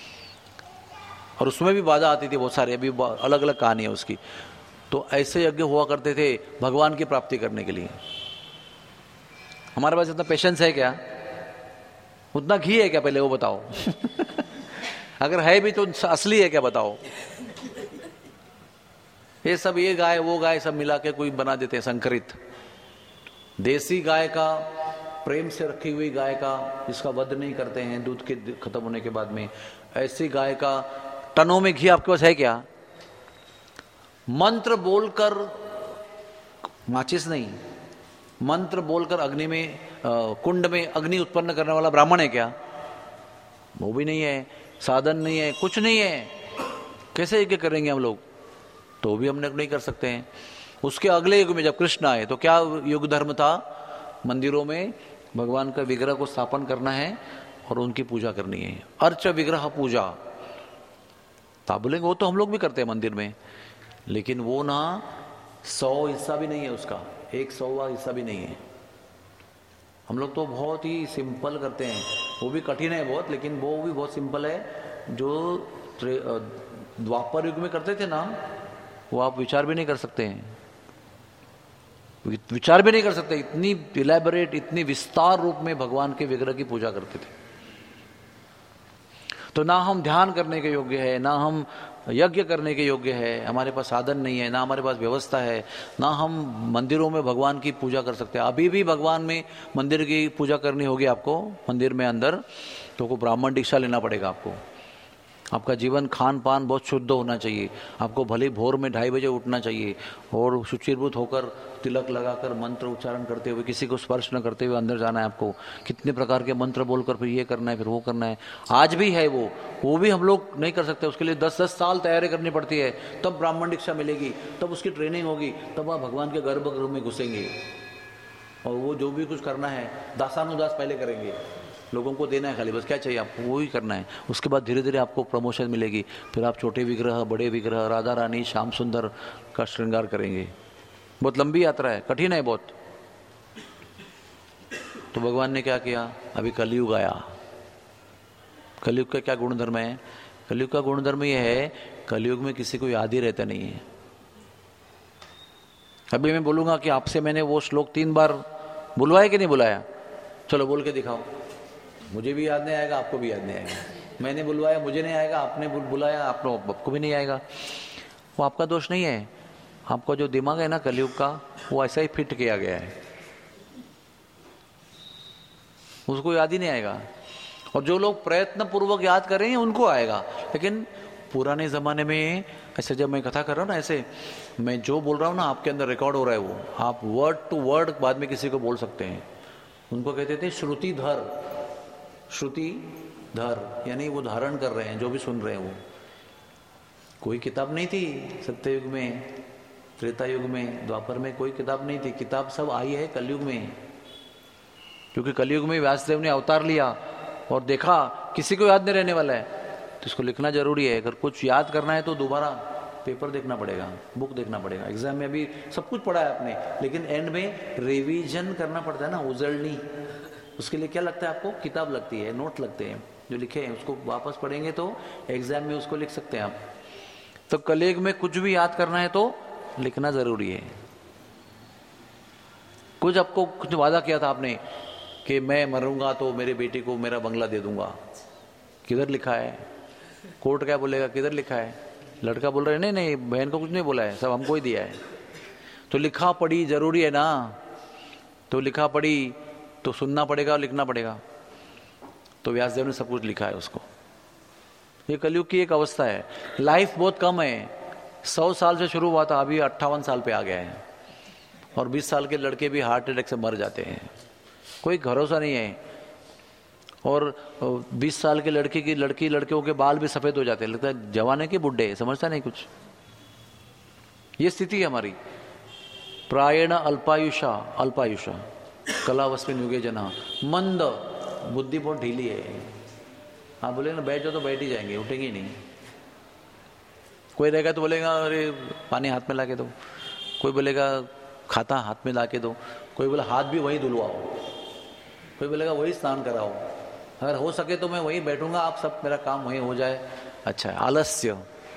और उसमें भी बाधा आती थी बहुत सारी, अभी अलग अलग कहानी है उसकी। तो ऐसे यज्ञ हुआ करते थे भगवान की प्राप्ति करने के लिए। हमारे पास इतना पेशेंस है क्या? उतना घी है क्या? पहले वो बताओ। अगर है भी तो असली है क्या बताओ? ये सब ये गाय वो गाय सब मिला के कोई बना देते हैं संकरित। देसी गाय का, प्रेम से रखी हुई गाय का, जिसका वध नहीं करते हैं दूध के खत्म होने के बाद में, ऐसी गाय का टनों में घी आपके पास है क्या? मंत्र बोलकर, माचिस नहीं, मंत्र बोलकर अग्नि में कुंड में अग्नि उत्पन्न करने वाला ब्राह्मण है क्या? वो भी नहीं है। साधन नहीं है, कुछ नहीं है। कैसे यज्ञ करेंगे हम लोग? तो भी हम नहीं कर सकते हैं। उसके अगले युग में जब कृष्ण आए तो क्या युग धर्म था? मंदिरों में भगवान का विग्रह को स्थापन करना है और उनकी पूजा करनी है। अर्च विग्रह पूजा। तो बोलेंगे वो तो हम लोग भी करते हैं मंदिर में, लेकिन वो ना 100 हिस्सा भी नहीं है उसका, 100वां हिस्सा भी नहीं है। हम लोग तो बहुत ही सिंपल करते हैं, वो भी कठिन है बहुत, लेकिन वो भी बहुत सिंपल है। जो द्वापर युग में करते थे ना, वो आप विचार भी नहीं कर सकते हैं, विचार भी नहीं कर सकते। इतनी इलैबोरेट, इतनी विस्तार रूप में भगवान के विग्रह की पूजा करते थे। तो ना हम ध्यान करने के योग्य है, ना हम यज्ञ करने के योग्य है, हमारे पास साधन नहीं है, ना हमारे पास व्यवस्था है, ना हम मंदिरों में भगवान की पूजा कर सकते हैं। अभी भी भगवान में मंदिर की पूजा करनी होगी आपको, मंदिर में अंदर, तो को ब्राह्मण दीक्षा लेना पड़ेगा आपको। आपका जीवन खान पान बहुत शुद्ध होना चाहिए। आपको भले भोर में 2:30 बजे उठना चाहिए और शुचिर्भूत होकर तिलक लगाकर मंत्र उच्चारण करते हुए, किसी को स्पर्श न करते हुए अंदर जाना है आपको। कितने प्रकार के मंत्र बोलकर फिर ये करना है, फिर वो करना है। आज भी है वो भी हम लोग नहीं कर सकते। उसके लिए 10-10 साल तैयारी करनी पड़ती है, तब ब्राह्मण दीक्षा मिलेगी, तब उसकी ट्रेनिंग होगी, तब आप भगवान के गर्भगृह में घुसेंगे। और वो जो भी कुछ करना है दासानुदास पहले करेंगे, लोगों को देना है खाली, बस क्या चाहिए आपको वो ही करना है। उसके बाद धीरे धीरे आपको प्रमोशन मिलेगी, फिर आप छोटे विग्रह, बड़े विग्रह, राधा रानी, श्याम सुंदर का श्रृंगार करेंगे। बहुत लंबी यात्रा है, कठिन है बहुत। तो भगवान ने क्या किया? अभी कलयुग आया। कलयुग का क्या गुणधर्म है? कलयुग का गुणधर्म यह है, कलयुग में किसी को याद ही रहता नहीं है। अभी मैं बोलूंगा कि आपसे मैंने वो श्लोक 3 बार बुलवाया कि नहीं बुलाया, चलो बोल के दिखाओ। मुझे भी याद नहीं आएगा, आपको भी याद नहीं आएगा। मैंने बुलवाया, मुझे नहीं आएगा, आपने बुलाया, आपको भी नहीं आएगा। वो आपका दोष नहीं है। आपका जो दिमाग है ना कलयुग का, वो ऐसा ही फिट किया गया है, उसको याद ही नहीं आएगा। और जो लोग प्रयत्न पूर्वक याद कर रहे हैं उनको आएगा। लेकिन पुराने जमाने में ऐसे जब मैं कथा कर रहा हूँ ना, ऐसे मैं जो बोल रहा हूँ ना आपके अंदर रिकॉर्ड हो रहा है, वो आप वर्ड टू वर्ड बाद में किसी को बोल सकते हैं। उनको कहते थे श्रुतिधर, श्रुतिधर यानी वो धारण कर रहे हैं जो भी सुन रहे हैं वो। कोई किताब नहीं थी सत्ययुग में, त्रेता युग में, द्वापर में कोई किताब नहीं थी। किताब सब आई है कलयुग में, क्योंकि कलयुग में व्यासदेव ने अवतार लिया और देखा किसी को याद नहीं रहने वाला है, तो इसको लिखना जरूरी है। अगर कुछ याद करना है तो दोबारा पेपर देखना पड़ेगा, बुक देखना पड़ेगा। एग्जाम में अभी सब कुछ पढ़ा है आपने, लेकिन एंड में रिवीजन करना पड़ता है ना, उजड़नी। उसके लिए क्या लगता है आपको? किताब लगती है, नोट लगते हैं जो लिखे हैं, उसको वापस पढ़ेंगे तो एग्जाम में उसको लिख सकते हैं आप। तो कलयुग में कुछ भी याद करना है तो लिखना जरूरी है। कुछ आपको कुछ वादा किया था आपने कि मैं मरूंगा तो मेरे बेटे को मेरा बंगला दे दूंगा, किधर लिखा है? कोर्ट क्या बोलेगा किधर लिखा है? लड़का बोल रहा है नहीं नहीं बहन को कुछ नहीं बोला है, सब हमको ही दिया है। तो लिखा पढ़ी जरूरी है ना, तो लिखा पढ़ी तो सुनना पड़ेगा और लिखना पड़ेगा। तो व्यासदेव ने सब कुछ लिखा है उसको। ये कलयुग की एक अवस्था है। लाइफ बहुत कम है, 100 साल से शुरू हुआ था, अभी 58 साल पे आ गया है। और 20 साल के लड़के भी हार्ट अटैक से मर जाते हैं, कोई भरोसा नहीं है। और 20 साल के लड़के की लड़कियों के बाल भी सफेद हो जाते हैं, लगता है जवान है कि बुढ़े, समझता नहीं कुछ। ये स्थिति है हमारी। प्रायण अल्पायुषा कलावस्मिन् युगे जना, मंद बुद्धि बहुत ढीली है। हाँ बोले ना बैठ जाओ तो बैठ ही जाएंगे, उठेंगे नहीं। कोई रहेगा तो बोलेगा अरे पानी हाथ में ला के दो, कोई बोलेगा खाता हाथ में ला के दो, कोई बोला हाथ भी वही धुलवाओ, कोई बोलेगा वही स्नान कराओ, अगर हो सके तो मैं वहीं बैठूंगा, आप सब मेरा काम वहीं हो जाए। अच्छा है। आलस्य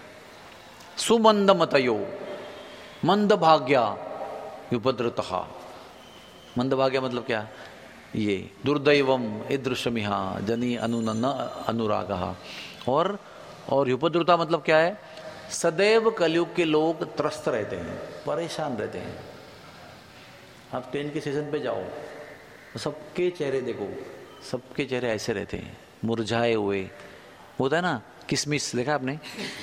सुमंद मतयो मंद भाग्या उपद्रुतः। मंद भाग्य मतलब क्या? ये दुर्दैवम ईदृशमिहा जनी अनुनन अनुरागः। और उपद्रुता मतलब क्या है? सदैव कलयुग के लोग त्रस्त रहते हैं, परेशान रहते हैं। आप ट्रेन के स्टेशन पे जाओ, सबके चेहरे देखो, सबके चेहरे ऐसे रहते हैं, मुरझाए हुए। होता है ना किसमिस, देखा आपने?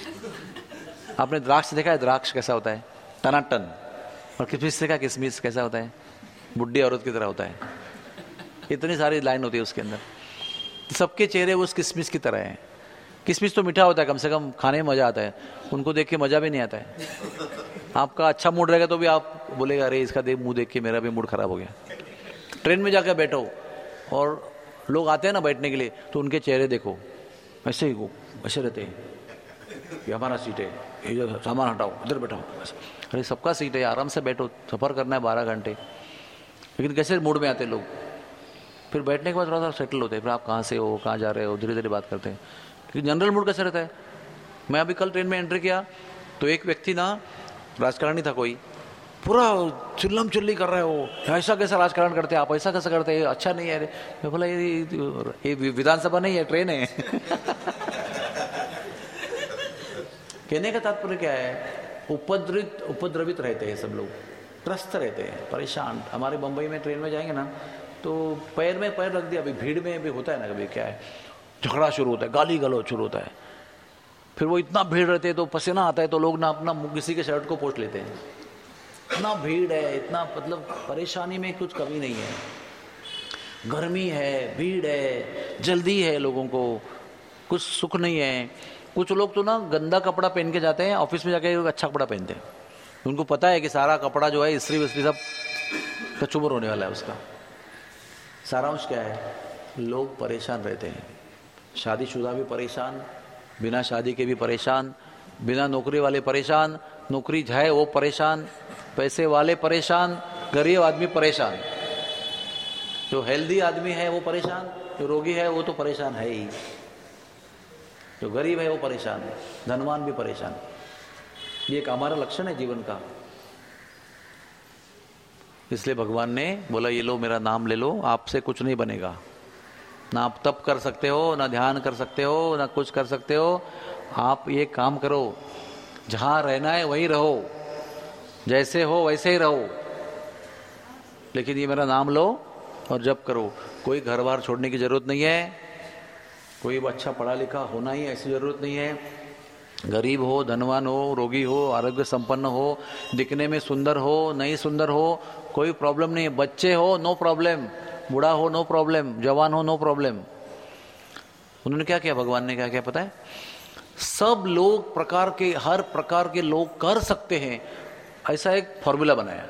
आपने द्राक्ष देखा है? द्राक्ष कैसा होता है? टनाटन। और किसमिस देखा? किसमिस कैसा होता है? बुढ़ी औरत की तरह होता है। इतनी सारी लाइन होती है उसके अंदर। सबके चेहरे उस किसमिस की तरह हैं। किसमिस तो मीठा होता है, कम से कम खाने में मजा आता है, उनको देख के मजा भी नहीं आता है। आपका अच्छा मूड रहेगा तो भी आप बोलेगा अरे इसका मुंह देख के मेरा भी मूड खराब हो गया। ट्रेन में जाकर बैठो और लोग आते हैं ना बैठने के लिए, तो उनके चेहरे देखो, ऐसे ही वो ऐसे रहते हैं, ये हमारा सीट है, इधर सामान हटाओ, इधर बैठाओ। अरे सबका सीट है, आराम से बैठो, सफर करना है 12 घंटे। लेकिन कैसे मूड में आते लोग, फिर बैठने के बाद थोड़ा सा सेटल होते हैं, फिर आप कहाँ से हो, कहाँ जा रहे हो, धीरे धीरे बात करते हैं। क्योंकि जनरल मूड कैसे रहता है? मैं अभी कल ट्रेन में एंट्री किया तो एक व्यक्ति ना, राजकारणी था कोई, पूरा चिल्लम चिल्ली कर रहे हो, ऐसा कैसा राजकारण करते हैं आप, ऐसा कैसा करते हैं, अच्छा नहीं है। मैं बोला ये विधानसभा नहीं है, ट्रेन है। कहने का तात्पर्य क्या है? उपद्रवित रहते हैं सब लोग, त्रस्त रहते हैं, परेशान। हमारे बंबई में ट्रेन में जाएंगे ना तो पैर में पैर रख दिया, अभी भीड़ में भी होता है ना, कभी क्या है झगड़ा शुरू होता है, गाली गलौज शुरू होता है, फिर वो इतना भीड़ रहते हैं तो पसीना आता है तो लोग ना अपना मुंह किसी के शर्ट को पोंछ लेते हैं। इतना भीड़ है, इतना मतलब परेशानी में कुछ कमी नहीं है, गर्मी है, भीड़ है, जल्दी है, लोगों को कुछ सुख नहीं है। कुछ लोग तो ना गंदा कपड़ा पहन के जाते हैं, ऑफिस में जाके अच्छा कपड़ा पहनते हैं, उनको पता है कि सारा कपड़ा जो है इस्त्री विस्त्री सब कचुबर होने वाला है उसका। सारांश क्या है? लोग परेशान रहते हैं, शादीशुदा भी परेशान, बिना शादी के भी परेशान, बिना नौकरी वाले परेशान, नौकरी है वो परेशान, पैसे वाले परेशान, गरीब आदमी परेशान, जो हेल्दी आदमी है वो परेशान, जो रोगी है वो तो परेशान है ही, जो गरीब है वो परेशान है, धनवान भी परेशान। ये एक हमारा लक्षण है जीवन का। इसलिए भगवान ने बोला ये लो मेरा नाम ले लो, आपसे कुछ नहीं बनेगा, ना आप तप कर सकते हो, ना ध्यान कर सकते हो, ना कुछ कर सकते हो। आप ये काम करो, जहां रहना है वहीं रहो, जैसे हो वैसे ही रहो, लेकिन ये मेरा नाम लो और जप करो। कोई घर बार छोड़ने की जरूरत नहीं है, कोई अच्छा पढ़ा लिखा होना ही ऐसी जरूरत नहीं है, गरीब हो, धनवान हो, रोगी हो, आरोग्य संपन्न हो, दिखने में सुंदर हो, नहीं सुंदर हो, कोई प्रॉब्लम नहीं है। बच्चे हो नो प्रॉब्लम, बूढ़ा हो नो प्रॉब्लम, जवान हो नो प्रॉब्लम। उन्होंने क्या किया, भगवान ने क्या किया पता है? सब लोग प्रकार के, हर प्रकार के लोग कर सकते हैं, ऐसा एक फॉर्मूला बनाया।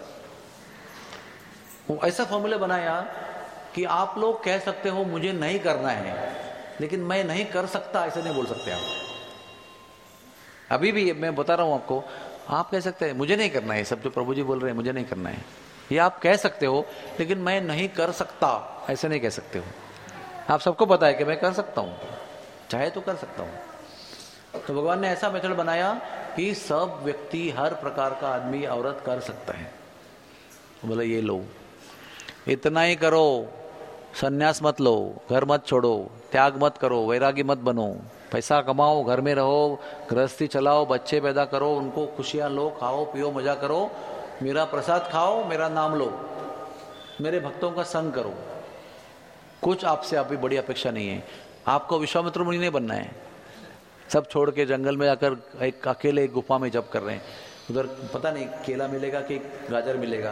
वो ऐसा फॉर्मूला बनाया कि आप लोग कह सकते हो मुझे नहीं करना है, लेकिन मैं नहीं कर सकता ऐसे नहीं बोल सकते आप। अभी भी मैं बता रहा हूं आपको, आप कह सकते हैं मुझे नहीं करना है, सब जो प्रभु जी बोल रहे हैं मुझे नहीं करना है, ये आप कह सकते हो, लेकिन मैं नहीं कर सकता ऐसे नहीं कह सकते हो। आप सबको पता है कि मैं कर सकता हूं, चाहे तो कर सकता हूं। तो भगवान ने ऐसा मेथड बनाया कि सब व्यक्ति, हर प्रकार का आदमी, औरत कर सकता है। बोला ये लो, इतना ही करो, सन्यास मत लो, घर मत छोड़ो, त्याग मत करो, वैरागी मत बनो, पैसा कमाओ, घर में रहो, गृहस्थी चलाओ, बच्चे पैदा करो, उनको खुशियां लो, खाओ पियो, मजा करो, मेरा प्रसाद खाओ, मेरा नाम लो, मेरे भक्तों का संग करो। कुछ आपसे अभी बड़ी अपेक्षा नहीं है। आपको विश्वामित्र मुनि नहीं बनना है। सब छोड़ के जंगल में जाकर एक अकेले एक गुफा में जप कर रहे हैं, उधर पता नहीं केला मिलेगा कि गाजर मिलेगा,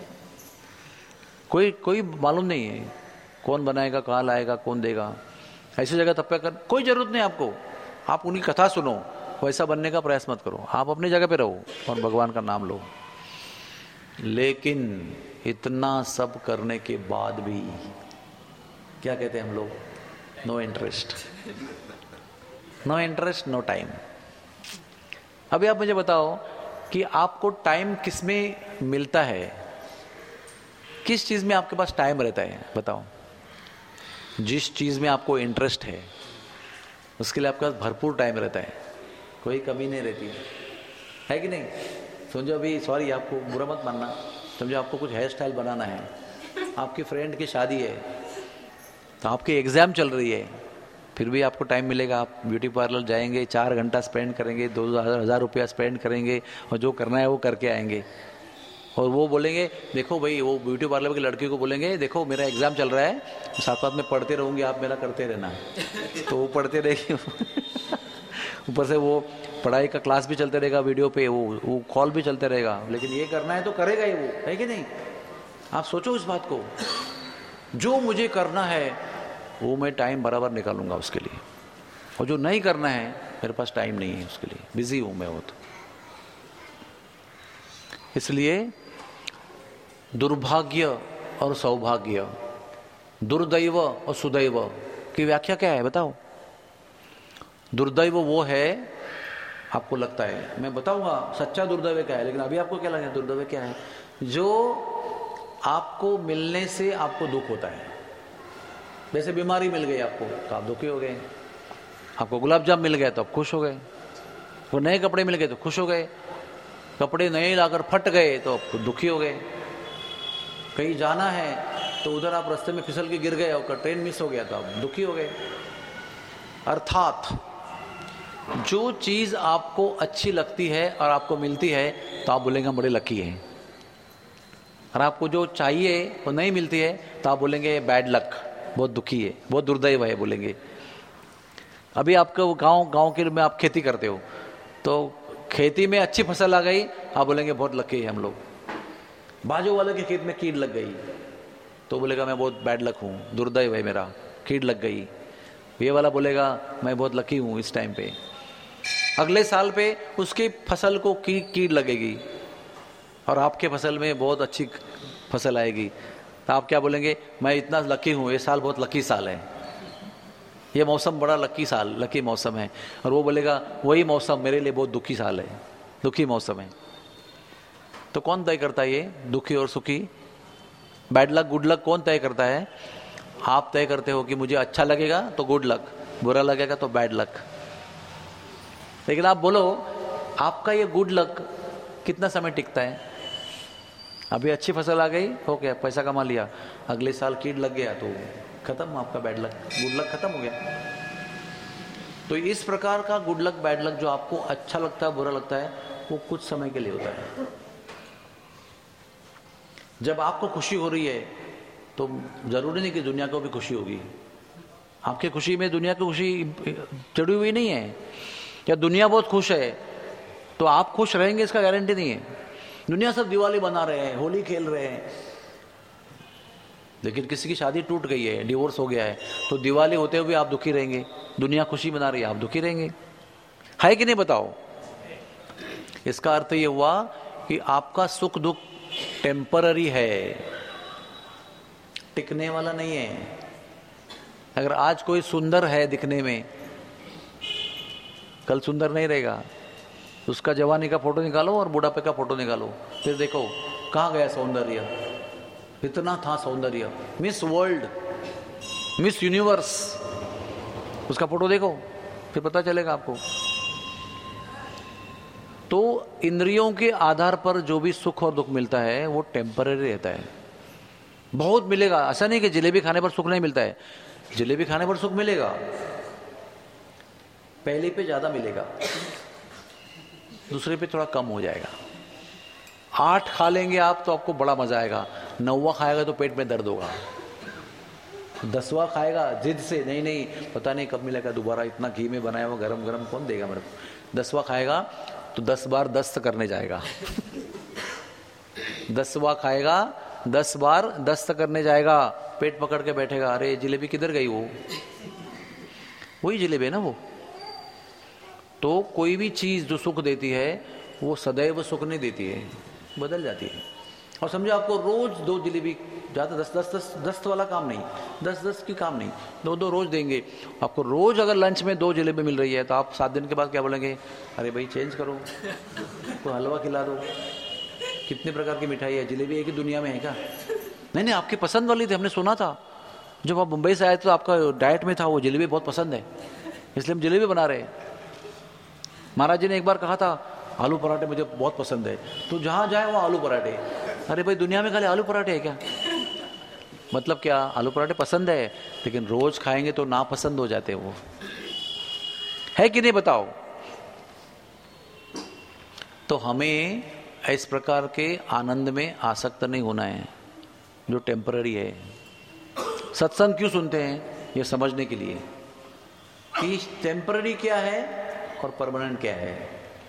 कोई मालूम नहीं है, कौन बनाएगा, कहाँ लाएगा, कौन देगा। ऐसी जगह तपस्या कर, कोई जरूरत नहीं आपको, आप उनकी कथा सुनो, वैसा बनने का प्रयास मत करो, आप अपनी जगह पे रहो और भगवान का नाम लो। लेकिन इतना सब करने के बाद भी क्या कहते हैं हम लोग? No interest, no interest, no time. अभी आप मुझे बताओ कि आपको टाइम किस में मिलता है, किस चीज में आपके पास टाइम रहता है? बताओ। जिस चीज में आपको इंटरेस्ट है उसके लिए आपके पास भरपूर टाइम रहता है, कोई कमी नहीं रहती है कि नहीं? समझो अभी, सॉरी आपको बुरा मत मानना, समझो आपको कुछ हेयर स्टाइल बनाना है, आपकी फ्रेंड की शादी है, तो आपकी एग्जाम चल रही है, फिर भी आपको टाइम मिलेगा, आप ब्यूटी पार्लर जाएंगे, 4 घंटा स्पेंड करेंगे, 2,000 रुपया स्पेंड करेंगे और जो करना है वो करके आएंगे। और वो बोलेंगे देखो भाई, वो ब्यूटी पार्लर की लड़की को बोलेंगे देखो मेरा एग्जाम चल रहा है, साथ साथ में पढ़ते रहूंगी, आप मेरा करते रहना। तो वो पढ़ते रहेगी ऊपर से वो पढ़ाई का क्लास भी चलते रहेगा, वीडियो पे वो कॉल भी चलते रहेगा, लेकिन ये करना है तो करेगा ही, वो है कि नहीं? आप सोचो इस बात को, जो मुझे करना है वो मैं टाइम बराबर निकालूंगा उसके लिए, और जो नहीं करना है मेरे पास टाइम नहीं है उसके लिए, बिजी हूं मैं। वो तो इसलिए दुर्भाग्य और सौभाग्य, दुर्दैव और सुदैव की व्याख्या क्या है बताओ? दुर्दैव वो है, आपको लगता है, मैं बताऊंगा सच्चा दुर्दैव क्या है, लेकिन अभी आपको क्या लगेगा दुर्दैव क्या है? जो आपको मिलने से आपको दुख होता है। जैसे बीमारी मिल गई आपको तो आप दुखी हो गए, आपको गुलाब जाम मिल गया तो आप खुश हो गए, वो नए कपड़े मिल गए तो खुश हो गए, कपड़े नए लाकर फट गए तो आप दुखी हो गए, कहीं जाना है तो उधर आप रास्ते में फिसल के गिर गए और ट्रेन मिस हो गया तो आप दुखी हो गए। अर्थात जो चीज आपको अच्छी लगती है और आपको मिलती है तो आप बोलेंगे बड़े लकी हैं, और आपको जो चाहिए वो नहीं मिलती है तो आप बोलेंगे बैड लक, बहुत दुखी है, बहुत दुर्दैव है बोलेंगे। अभी आपको गांव के में आप खेती करते हो तो खेती में अच्छी फसल आ गई, आप बोलेंगे बहुत लकी है हम लोग। बाजू वाले के खेत में कीड़ लग गई तो बोलेगा मैं बहुत बैड लक हूँ, दुर्दैव है मेरा, कीड़ लग गई। ये वाला बोलेगा मैं बहुत लकी हूँ इस टाइम पे। अगले साल पे उसकी फसल को कीड़ लगेगी और आपके फसल में बहुत अच्छी फसल आएगी, तो आप क्या बोलेंगे? मैं इतना लकी हूँ, ये साल बहुत लकी साल है, ये मौसम बड़ा लकी मौसम है। और वो बोलेगा वही मौसम मेरे लिए बहुत दुखी साल है, दुखी मौसम है। तो कौन तय करता है ये दुखी और सुखी, बैड लक गुड लक? कौन तय करता है? आप तय करते हो कि मुझे अच्छा लगेगा तो गुड लक, बुरा लगेगा तो बैड लक। लेकिन आप बोलो आपका ये गुड लक कितना समय टिकता है? अभी अच्छी फसल आ गई, हो गया, पैसा कमा लिया, अगले साल कीड़ लग गया तो खत्म, आपका बैड लक गुड लक खत्म हो गया। तो इस प्रकार का गुड लक बैड लक जो आपको अच्छा लगता है बुरा लगता है वो कुछ समय के लिए होता है। जब आपको खुशी हो रही है तो जरूरी नहीं कि दुनिया को भी खुशी होगी। आपकी खुशी में दुनिया की खुशी जुड़ी हुई नहीं है। या दुनिया बहुत खुश है तो आप खुश रहेंगे इसका गारंटी नहीं है। दुनिया सब दिवाली बना रहे हैं, होली खेल रहे हैं, लेकिन किसी की शादी टूट गई है, डिवोर्स हो गया है, तो दिवाली होते हुए आप दुखी रहेंगे, दुनिया खुशी मना रही है, आप दुखी रहेंगे। है कि नहीं बताओ? इसका अर्थ ये हुआ कि आपका सुख दुख टेम्पररी है, टिकने वाला नहीं है। अगर आज कोई सुंदर है दिखने में, कल सुंदर नहीं रहेगा। उसका जवानी का फोटो निकालो और बुढ़ापे का फोटो निकालो, फिर देखो कहाँ गया सौंदर्य। इतना था सौंदर्य, मिस वर्ल्ड, मिस यूनिवर्स, उसका फोटो देखो फिर पता चलेगा आपको। तो इंद्रियों के आधार पर जो भी सुख और दुख मिलता है वो टेम्पररी रहता है। बहुत मिलेगा, ऐसा नहीं कि जलेबी खाने पर सुख नहीं मिलता है, जलेबी खाने पर सुख मिलेगा, पहले पे ज्यादा मिलेगा, दूसरे पे थोड़ा कम हो जाएगा। 8 खा लेंगे आप तो आपको बड़ा मजा आएगा, 9वां खाएगा तो पेट में दर्द होगा, 10वां खाएगा जिद से, नहीं नहीं पता नहीं कब मिलेगा दोबारा, इतना घी में बनाया हुआ गरम गरम कौन देगा मेरे को। 10वां खाएगा तो 10 बार दस्त करने जाएगा 10वां खाएगा 10 बार दस्त करने जाएगा, पेट पकड़ के बैठेगा, अरे जलेबी किधर गई, वो वही जलेबी है ना वो। तो कोई भी चीज जो सुख देती है वो सदैव सुख नहीं देती है, बदल जाती है। और समझो आपको रोज 2 जलेबी, ज्यादा 10 वाला काम नहीं, 10 की काम नहीं, 2 रोज देंगे आपको। रोज अगर लंच में 2 जलेबी मिल रही है तो आप 7 दिन के बाद क्या बोलेंगे, अरे भाई चेंज करो, तो हलवा खिला दो। कितने प्रकार की मिठाई है, जलेबी एक ही दुनिया में है क्या? नहीं, आपकी पसंद वाली थी, हमने सुना था जब आप मुंबई से आए तो आपका डाइट में था वो जलेबी बहुत पसंद है, इसलिए हम जलेबी बना रहे हैं। महाराज जी ने एक बार कहा था आलू पराठे मुझे बहुत पसंद है, तो जहां जाए वो आलू पराठे। अरे भाई दुनिया में खाली आलू पराठे है क्या? मतलब क्या, आलू पराठे पसंद है लेकिन रोज खाएंगे तो ना पसंद हो जाते वो, है कि नहीं बताओ? तो हमें इस प्रकार के आनंद में आसक्त नहीं होना है जो टेम्पररी है। सत्संग क्यों सुनते हैं? ये समझने के लिए कि टेम्पररी क्या है और परमानेंट क्या है।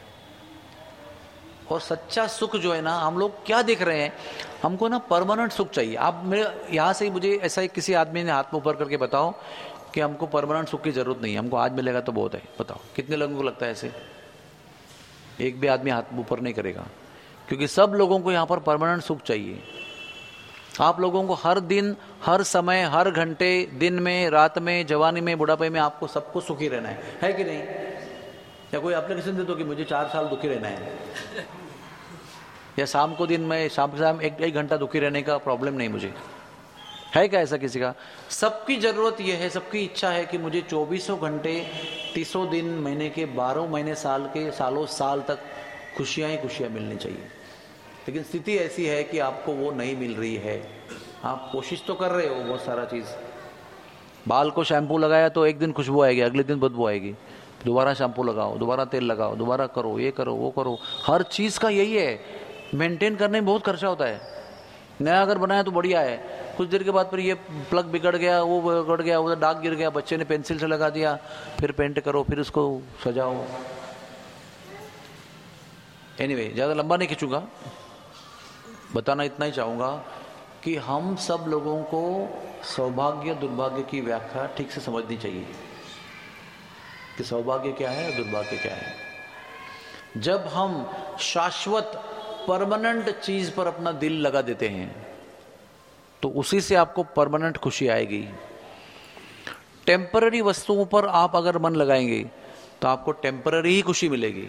और सच्चा सुख जो है ना, हम लोग क्या देख रहे हैं, हमको ना परमानेंट सुख चाहिए। आप मेरे यहाँ से ही मुझे ऐसा ही किसी आदमी ने हाथ में ऊपर करके बताओ कि हमको परमानेंट सुख की जरूरत नहीं, हमको आज मिलेगा तो बहुत है। बताओ कितने लोगों को लगता है ऐसे? एक भी आदमी हाथ ऊपर नहीं करेगा, क्योंकि सब लोगों को यहाँ पर परमानेंट सुख चाहिए। आप लोगों को हर दिन, हर समय, हर घंटे, दिन में, रात में, जवानी में, बुढ़ापे में आपको सबको सुखी रहना है कि नहीं? या कोई एप्लीकेशन दे दो कि मुझे 4 साल दुखी रहना है, या शाम को दिन में शाम एक घंटा दुखी रहने का प्रॉब्लम नहीं मुझे, है क्या ऐसा किसी का? सबकी जरूरत यह है, सबकी इच्छा है कि मुझे 24 घंटे, 30 दिन, महीने के 12 महीने, साल के सालों साल तक खुशियां ही खुशियां मिलनी चाहिए। लेकिन स्थिति ऐसी है कि आपको वो नहीं मिल रही है। आप कोशिश तो कर रहे हो बहुत सारा चीज, बाल को शैम्पू लगाया तो एक दिन खुशबू आएगी, अगले दिन बदबू आएगी, दोबारा शैम्पू लगाओ, दोबारा तेल लगाओ, दोबारा करो, ये करो, वो करो। हर चीज का यही है, मेंटेन करने में बहुत खर्चा होता है। नया अगर बनाया तो बढ़िया है, कुछ देर के बाद फिर ये प्लग बिगड़ गया, वो बिगड़ गया, उधर दाग गिर गया, बच्चे ने पेंसिल से लगा दिया, फिर पेंट करो, फिर उसको सजाओ। एनीवे, ज्यादा लंबा नहीं खींचूंगा, बताना इतना ही चाहूंगा कि हम सब लोगों को सौभाग्य दुर्भाग्य की व्याख्या ठीक से समझनी चाहिए कि सौभाग्य क्या है और दुर्भाग्य क्या है। जब हम शाश्वत परमानेंट चीज पर अपना दिल लगा देते हैं तो उसी से आपको परमानेंट खुशी आएगी। टेम्पररी वस्तुओं पर आप अगर मन लगाएंगे तो आपको टेम्पररी ही खुशी मिलेगी।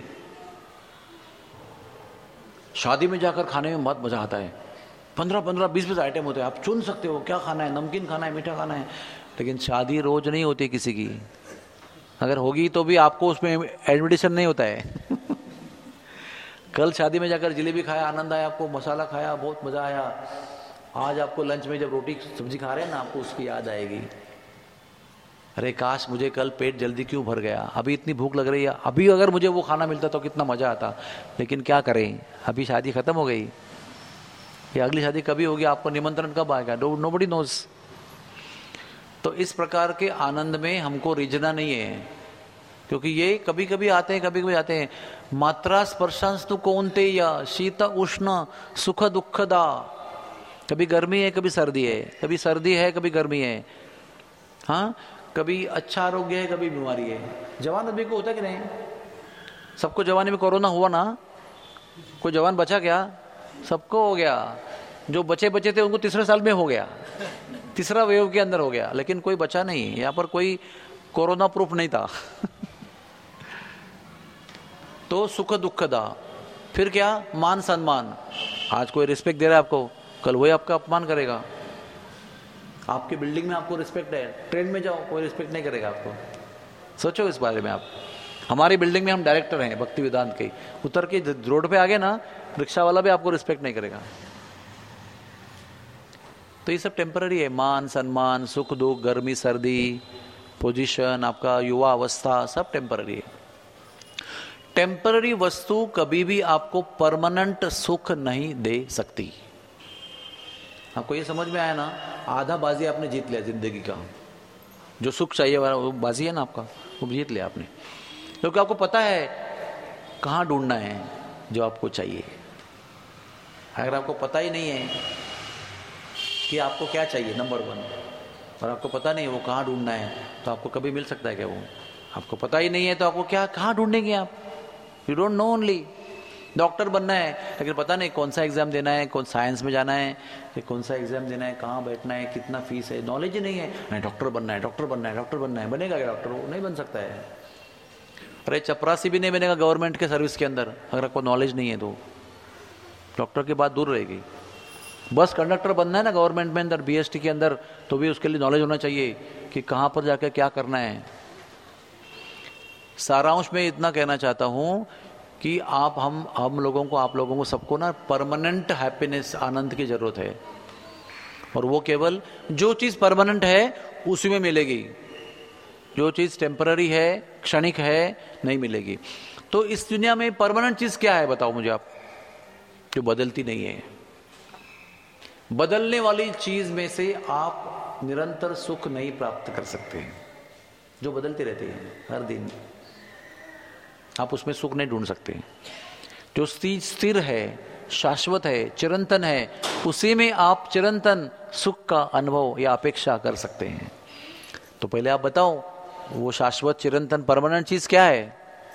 शादी में जाकर खाने में बहुत मजा आता है, 15-15, 20-20 आइटम होते हैं, आप चुन सकते हो क्या खाना है, नमकीन खाना है, मीठा खाना है। लेकिन शादी रोज नहीं होती किसी की, अगर होगी तो भी आपको उसमें एडमिटेशन नहीं होता है। कल शादी में जाकर जलेबी खाया, आनंद आया आपको, मसाला खाया, बहुत मजा आया। आज आपको लंच में जब रोटी सब्जी खा रहे हैं ना, आपको उसकी याद आएगी, अरे काश मुझे कल पेट जल्दी क्यों भर गया, अभी इतनी भूख लग रही है, अभी अगर मुझे वो खाना मिलता तो कितना मजा आता। लेकिन क्या करें, अभी शादी खत्म हो गई, या अगली शादी कभी होगी, आपको निमंत्रण कब आएगा, नोबडी नोज। तो इस प्रकार के आनंद में हमको रिझना नहीं है, क्योंकि ये कभी कभी आते हैं, कभी कभी आते हैं। मात्रा स्पर्शांस्तु कौन्तेय शीत उष्ण सुख दुखदा, कभी गर्मी है कभी सर्दी है, कभी सर्दी है कभी गर्मी है, हाँ, कभी अच्छा आरोग्य है कभी बीमारी है। जवान आदमी को होता है कि नहीं? सबको जवानी में कोरोना हुआ ना? कोई जवान बचा क्या? सबको हो गया। जो बचे थे उनको तीसरे साल में हो गया, तीसरा वेव के अंदर हो गया, लेकिन कोई बचा नहीं। यहाँ पर कोई कोरोना प्रूफ नहीं था। तो सुख दुखदा, फिर क्या? मान सम्मान। आज कोई रिस्पेक्ट दे रहा है आपको, कल वही आपका अपमान करेगा। आपकी बिल्डिंग में आपको रिस्पेक्ट है, ट्रेन में जाओ कोई रिस्पेक्ट नहीं करेगा आपको। सोचो इस बारे में आप। हमारी बिल्डिंग में हम डायरेक्टर हैं भक्ति वेदांत के, उतर के रोड पे आ गए ना, रिक्शा वाला भी आपको रिस्पेक्ट नहीं करेगा। तो ये सब टेम्पररी है। मान सम्मान, सुख दुख, गर्मी सर्दी, पोजीशन, आपका युवा अवस्था, सब टेम्पररी है। टेम्पररी वस्तु कभी भी आपको परमानेंट सुख नहीं दे सकती। आपको ये समझ में आया ना? आधा बाजी आपने जीत लिया जिंदगी का। जो सुख चाहिए वो बाजी है ना आपका, वो जीत लिया आपने, क्योंकि आपको पता है कहाँ ढूंढना है जो आपको चाहिए। अगर आपको पता ही नहीं है कि आपको क्या चाहिए नंबर 1, और आपको पता नहीं है वो कहाँ ढूंढना है, तो आपको कभी मिल सकता है क्या? वो आपको पता ही नहीं है तो आपको क्या, कहाँ ढूंढेंगे आप? You don't know. Only doctor बनना है, लेकिन पता नहीं कौन सा एग्जाम देना है, कौन साइंस में जाना है कि कौन सा एग्जाम देना है, कहाँ बैठना है, कितना फीस है, नॉलेज ही नहीं है। नहीं, डॉक्टर बनना है, डॉक्टर बनना है, डॉक्टर बनना है। बनेगा क्या डॉक्टर? वो नहीं बन सकता है। अरे चपरासी भी नहीं बनेगा गवर्नमेंट के सर्विस के अंदर, अगर आपको नॉलेज नहीं है तो डॉक्टर की बात दूर रहेगी। बस कंडक्टर बनना है ना गवर्नमेंट में अंदर, BST के अंदर, तो भी उसके लिए नॉलेज होना चाहिए कि कहाँ पर जाकर क्या करना है। सारांश में इतना कहना चाहता हूँ कि हम लोगों को, आप लोगों को, सबको ना परमानेंट हैप्पीनेस, आनंद की जरूरत है। और वो केवल जो चीज परमानेंट है उसी में मिलेगी, जो चीज टेम्पररी है, क्षणिक है, नहीं मिलेगी। तो इस दुनिया में परमानेंट चीज क्या है बताओ मुझे आप, जो बदलती नहीं है? बदलने वाली चीज में से आप निरंतर सुख नहीं प्राप्त कर सकते, जो बदलती रहती है हर दिन। आप उसमें सुख नहीं ढूंढ सकते। जो स्थिर है, शाश्वत है, चिरंतन है, उसी में आप चिरंतन सुख का अनुभव या अपेक्षा कर सकते हैं। तो पहले आप बताओ वो शाश्वत चिरंतन परमानेंट चीज क्या है?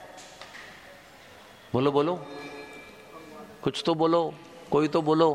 बोलो बोलो, कुछ तो बोलो, कोई तो बोलो।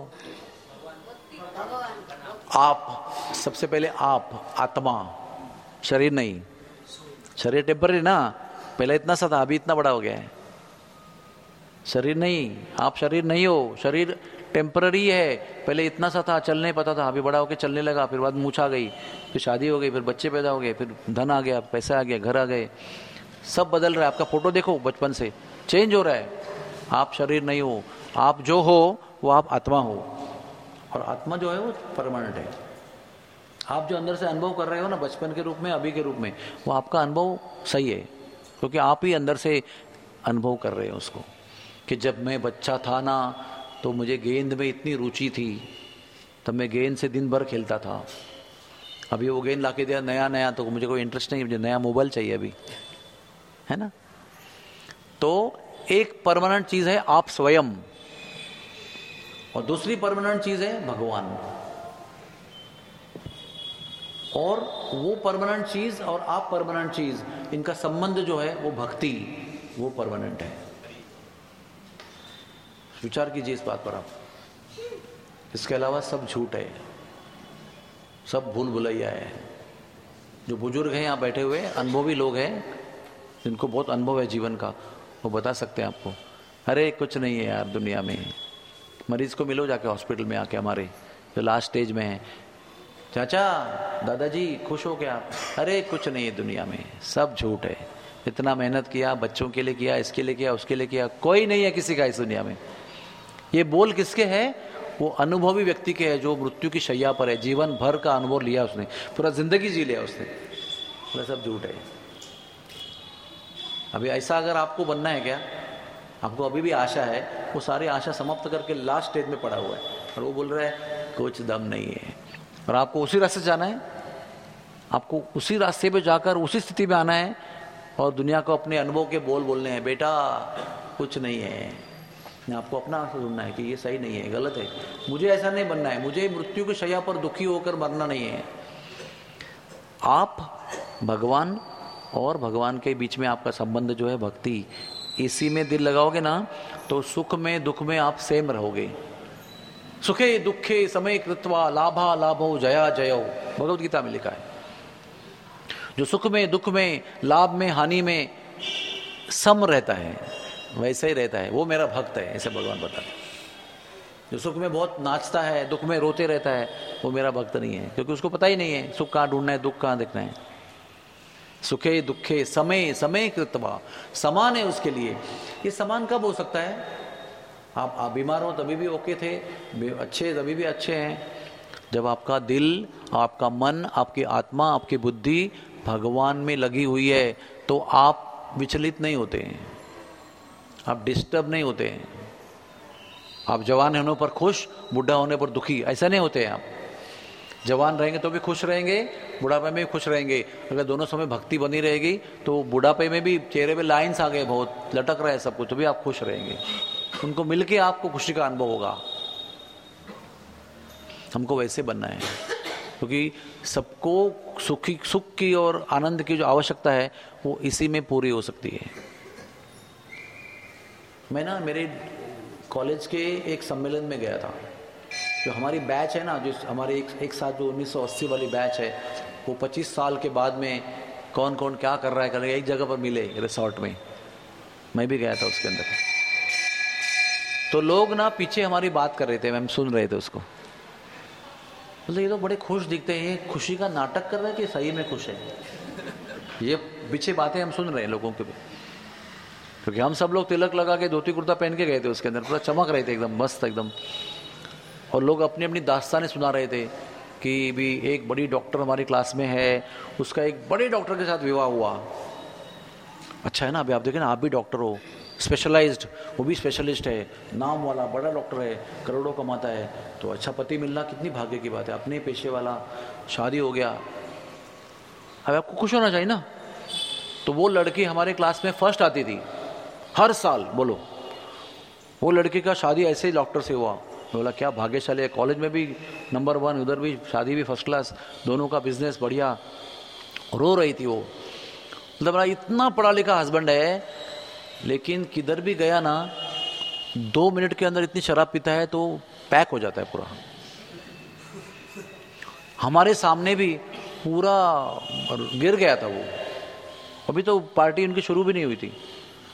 आप, सबसे पहले आप, आत्मा, शरीर नहीं। शरीर टेम्पररी ना, पहले इतना सा था, अभी इतना बड़ा हो गया है। शरीर नहीं, आप शरीर नहीं हो, शरीर टेम्पररी है। पहले इतना सा था, चल नहीं पता था, अभी बड़ा होकर चलने लगा, फिर बाद मूछ आ गई, फिर शादी हो गई, फिर बच्चे पैदा हो गए, फिर धन आ गया, पैसा आ गया, घर आ गए, सब बदल रहा है। आपका फोटो देखो, बचपन से चेंज हो रहा है। आप शरीर नहीं हो, आप जो हो वो आप आत्मा हो, और आत्मा जो है वो परमानेंट है। आप जो अंदर से अनुभव कर रहे हो ना, बचपन के रूप में, अभी के रूप में, वो आपका अनुभव सही है, क्योंकि आप ही अंदर से अनुभव कर रहे हो उसको। कि जब मैं बच्चा था ना, तो मुझे गेंद में इतनी रुचि थी, तब मैं गेंद से दिन भर खेलता था। अभी वो गेंद लाके दिया नया नया, तो मुझे कोई इंटरेस्ट नहीं, मुझे नया मोबाइल चाहिए अभी, है ना। तो एक परमानेंट चीज है आप स्वयं, और दूसरी परमानेंट चीज है भगवान। और वो परमानेंट चीज और आप परमानेंट चीज, इनका संबंध जो है वो भक्ति, वो परमानेंट है। विचार कीजिए इस बात पर आप। इसके अलावा सब झूठ है, सब भूल भुलैया है। जो बुजुर्ग हैं यहाँ बैठे हुए, अनुभवी लोग हैं, जिनको बहुत अनुभव है जीवन का, वो बता सकते हैं आपको। अरे कुछ नहीं है यार दुनिया में। मरीज को मिलो जाके हॉस्पिटल में आके, हमारे जो लास्ट स्टेज में है, चाचा दादाजी खुश हो क्या आप? अरे कुछ नहीं है दुनिया में, सब झूठ है। इतना मेहनत किया, बच्चों के लिए किया, इसके लिए किया, उसके लिए किया, कोई नहीं है किसी का इस दुनिया में। ये बोल किसके है? वो अनुभवी व्यक्ति के है, जो मृत्यु की शैया पर है, जीवन भर का अनुभव लिया उसने, पूरा जिंदगी जी लिया उसने। बोला सब झूठ है। अभी ऐसा अगर आपको बनना है क्या, आपको अभी भी आशा है, वो सारी आशा समाप्त करके लास्ट स्टेज में पड़ा हुआ है, और वो बोल रहा है कुछ दम नहीं है। और आपको उसी रास्ते जाना है, आपको उसी रास्ते पे जाकर उसी स्थिति में आना है और दुनिया को अपने अनुभव के बोल बोलने हैं। बेटा कुछ नहीं है, आपको अपना सुनना है कि ये सही नहीं है, गलत है, मुझे ऐसा नहीं बनना है, मुझे मृत्यु की शैया पर दुखी होकर मरना नहीं है। आप भगवान और भगवान के बीच में आपका संबंध जो है भक्ति, इसी में दिल लगाओगे ना तो सुख में दुख में आप सेम रहोगे। सुखे दुखे समय कृत्वा लाभा लाभो जया जयो, भगवत गीता में लिखा है। जो सुख में दुख में लाभ में हानि में सम रहता है वैसे ही रहता है, वो मेरा भक्त है, ऐसे भगवान बताते हैं। जो सुख में बहुत नाचता है दुख में रोते रहता है वो मेरा भक्त नहीं है, क्योंकि उसको पता ही नहीं है सुख कहाँ ढूंढना है दुख कहाँ देखना है। सुखे दुखे समय समय कृत्वा, समान है उसके लिए। ये समान कब हो सकता है? आप बीमार हो तभी भी ओके थे, अच्छे तभी भी अच्छे हैं, जब आपका दिल, आपका मन, आपकी आत्मा, आपकी बुद्धि भगवान में लगी हुई है तो आप विचलित नहीं होते हैं, आप डिस्टर्ब नहीं होते हैं। आप जवान होने पर खुश, बुढ़ा होने पर दुखी, ऐसा नहीं होते हैं। आप जवान रहेंगे तो भी खुश रहेंगे, बुढ़ापे में भी खुश रहेंगे। अगर दोनों समय भक्ति बनी रहेगी तो बुढ़ापे में भी चेहरे पे लाइन्स आ गए, बहुत लटक रहा है सब कुछ, तो भी आप खुश रहेंगे। उनको मिलके आपको खुशी का अनुभव होगा। हमको वैसे बनना है, क्योंकि सबको सुख की और आनंद की जो आवश्यकता है वो इसी में पूरी हो सकती है। मैं ना मेरे कॉलेज के एक सम्मेलन में गया था। जो हमारी बैच है ना, जो हमारे एक साथ जो 1980 वाली बैच है, वो 25 साल के बाद में कौन कौन क्या कर रहा है करेगा, एक जगह पर मिले रिसोर्ट में। मैं भी गया था उसके अंदर। तो लोग ना पीछे हमारी बात कर रहे थे, हम सुन रहे थे उसको। मतलब ये तो बड़े खुश दिखते हैं, ये खुशी का नाटक कर रहे हैं कि सही में खुश है। ये पीछे बातें हम सुन रहे हैं लोगों के, क्योंकि हम सब लोग तिलक लगा के धोती कुर्ता पहन के गए थे, उसके अंदर पूरा चमक रहे थे एकदम मस्त एकदम। और लोग अपनी अपनी दास्तानें सुना रहे थे कि भी एक बड़ी डॉक्टर हमारी क्लास में है, उसका एक बड़े डॉक्टर के साथ विवाह हुआ। अच्छा है ना, अभी आप देखें ना, आप भी डॉक्टर हो, स्पेशलाइज्ड, वो भी स्पेशलिस्ट है, नाम वाला बड़ा डॉक्टर है, करोड़ों कमाता है, तो अच्छा पति मिलना कितनी भाग्य की बात है। अपने पेशे वाला, शादी हो गया, अब आपको खुश होना चाहिए ना। तो वो लड़की हमारे क्लास में फर्स्ट आती थी हर साल। बोलो, वो लड़की का शादी ऐसे ही डॉक्टर से हुआ। बोला क्या भाग्यशाली है, कॉलेज में भी नंबर 1, उधर भी शादी भी फर्स्ट क्लास, दोनों का बिजनेस बढ़िया। रो रही थी वो, मतलब इतना पढ़ा लिखा हस्बैंड है, लेकिन किधर भी गया ना 2 मिनट के अंदर इतनी शराब पीता है तो पैक हो जाता है पूरा। हमारे सामने भी पूरा गिर गया था वो। अभी तो पार्टी उनकी शुरू भी नहीं हुई थी,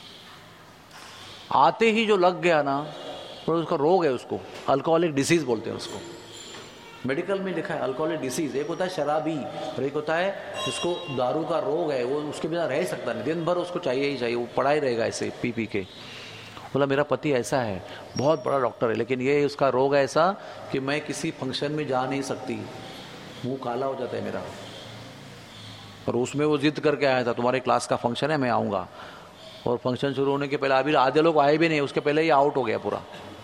आते ही जो लग गया ना, तो उसका रोग है, उसको अल्कोहलिक डिसीज बोलते हैं उसको। मेडिकल में लिखा है अल्कोहलिक डिसीज। एक होता है शराबी और एक होता है जिसको दारू का रोग है, वो उसके बिना रह सकता नहीं, दिन भर उसको चाहिए ही चाहिए, वो पड़ा ही रहेगा ऐसे पी पी के। बोला मेरा पति ऐसा है, बहुत बड़ा डॉक्टर है, लेकिन ये उसका रोग है ऐसा कि मैं किसी फंक्शन में जा नहीं सकती, मुंह काला हो जाता है मेरा। और उसमें वो जिद करके आया था, तुम्हारे क्लास का फंक्शन है, मैं आऊँगा। और फंक्शन शुरू होने के पहले अभी आधे लोग आए भी नहीं, उसके पहले ही आउट हो गया पूरा।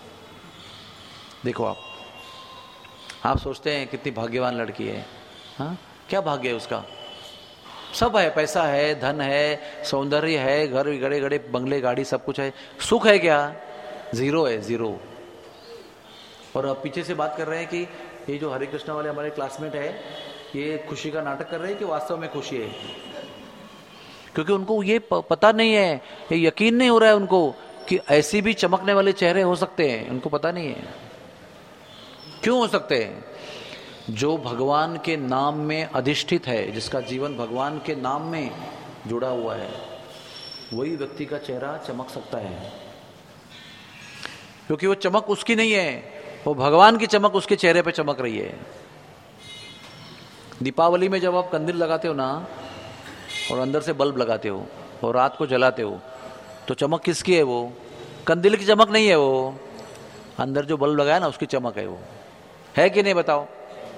देखो आप सोचते हैं कितनी भाग्यवान लड़की है। हाँ, क्या भाग्य है उसका? सब है, पैसा है, धन है, सौंदर्य है, घर गड़े गड़े बंगले गाड़ी सब कुछ है। सुख है क्या? जीरो है, जीरो। और अब पीछे से बात कर रहे हैं कि ये जो हरे कृष्णा वाले हमारे क्लासमेट है, ये खुशी का नाटक कर रहे हैं कि वास्तव में खुशी है। क्योंकि उनको ये पता नहीं है, ये यकीन नहीं हो रहा है उनको कि ऐसी भी चमकने वाले चेहरे हो सकते हैं। उनको पता नहीं है। क्यों हो सकते हैं? जो भगवान के नाम में अधिष्ठित है, जिसका जीवन भगवान के नाम में जुड़ा हुआ है, वही व्यक्ति का चेहरा चमक सकता है। क्योंकि वो चमक उसकी नहीं है, वो भगवान की चमक उसके चेहरे पे चमक रही है। दीपावली में जब आप कंदील लगाते हो ना, और अंदर से बल्ब लगाते हो और रात को जलाते हो, तो चमक किसकी है? वो कंदील की चमक नहीं है, वो अंदर जो बल्ब लगाया ना उसकी चमक है। वो है कि नहीं बताओ?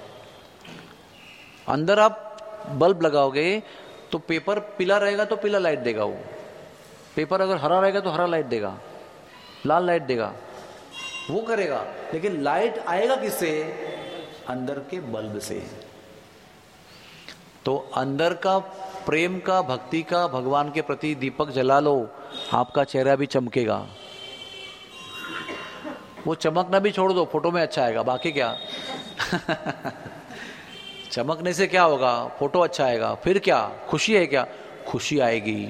अंदर आप बल्ब लगाओगे तो पेपर पीला रहेगा तो पीला लाइट देगा, वो पेपर अगर हरा रहेगा तो हरा लाइट देगा, लाल लाइट देगा, वो करेगा। लेकिन लाइट आएगा किससे? अंदर के बल्ब से। तो अंदर का प्रेम का, भक्ति का, भगवान के प्रति दीपक जला लो, आपका चेहरा भी चमकेगा। वो चमकना भी छोड़ दो, फोटो में अच्छा आएगा, बाकी क्या चमकने से क्या होगा? फोटो अच्छा आएगा, फिर क्या? खुशी है क्या? खुशी आएगी।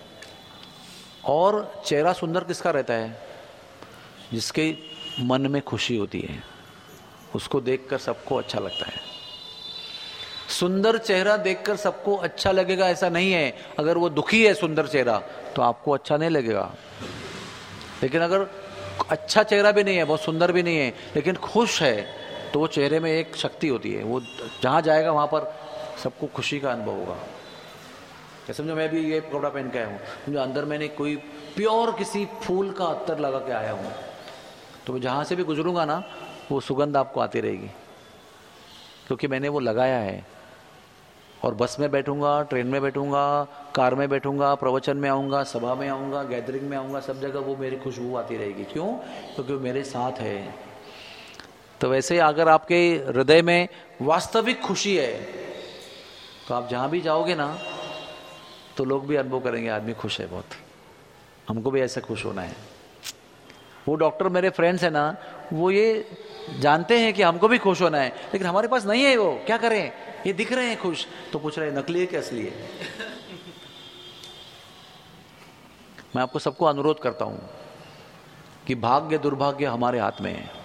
और चेहरा सुंदर किसका रहता है? जिसके मन में खुशी होती है, उसको देखकर सबको अच्छा लगता है। सुंदर चेहरा देखकर सबको अच्छा लगेगा ऐसा नहीं है। अगर वो दुखी है सुंदर चेहरा तो आपको अच्छा नहीं लगेगा। लेकिन अगर अच्छा चेहरा भी नहीं है, बहुत सुंदर भी नहीं है, लेकिन खुश है, तो वो चेहरे में एक शक्ति होती है। वो जहाँ जाएगा वहाँ पर सबको खुशी का अनुभव होगा। समझो मैं भी ये कपड़ा पहन के आया हूँ, समझो अंदर मैंने कोई प्योर किसी फूल का अत्तर लगा के आया हूँ, तो जहाँ से भी गुजरूंगा ना वो सुगंध आपको आती रहेगी, क्योंकि मैंने वो लगाया है। और बस में बैठूंगा, ट्रेन में बैठूंगा, कार में बैठूंगा, प्रवचन में आऊँगा, सभा में आऊँगा, गैदरिंग में आऊँगा, सब जगह वो मेरी खुशबू आती रहेगी। क्यों? क्योंकि वो मेरे साथ है। तो वैसे अगर आपके हृदय में वास्तविक खुशी है तो आप जहाँ भी जाओगे ना तो लोग भी अनुभव करेंगे, आदमी खुश है बहुत, हमको भी ऐसे खुश होना है। वो डॉक्टर मेरे फ्रेंड्स है ना, वो ये जानते हैं कि हमको भी खुश होना है, लेकिन हमारे पास नहीं है। वो क्या करें? ये दिख रहे हैं खुश, तो पूछ रहे हैं नकली है कि असली है? मैं आपको सबको अनुरोध करता हूं कि भाग्य दुर्भाग्य हमारे हाथ में है।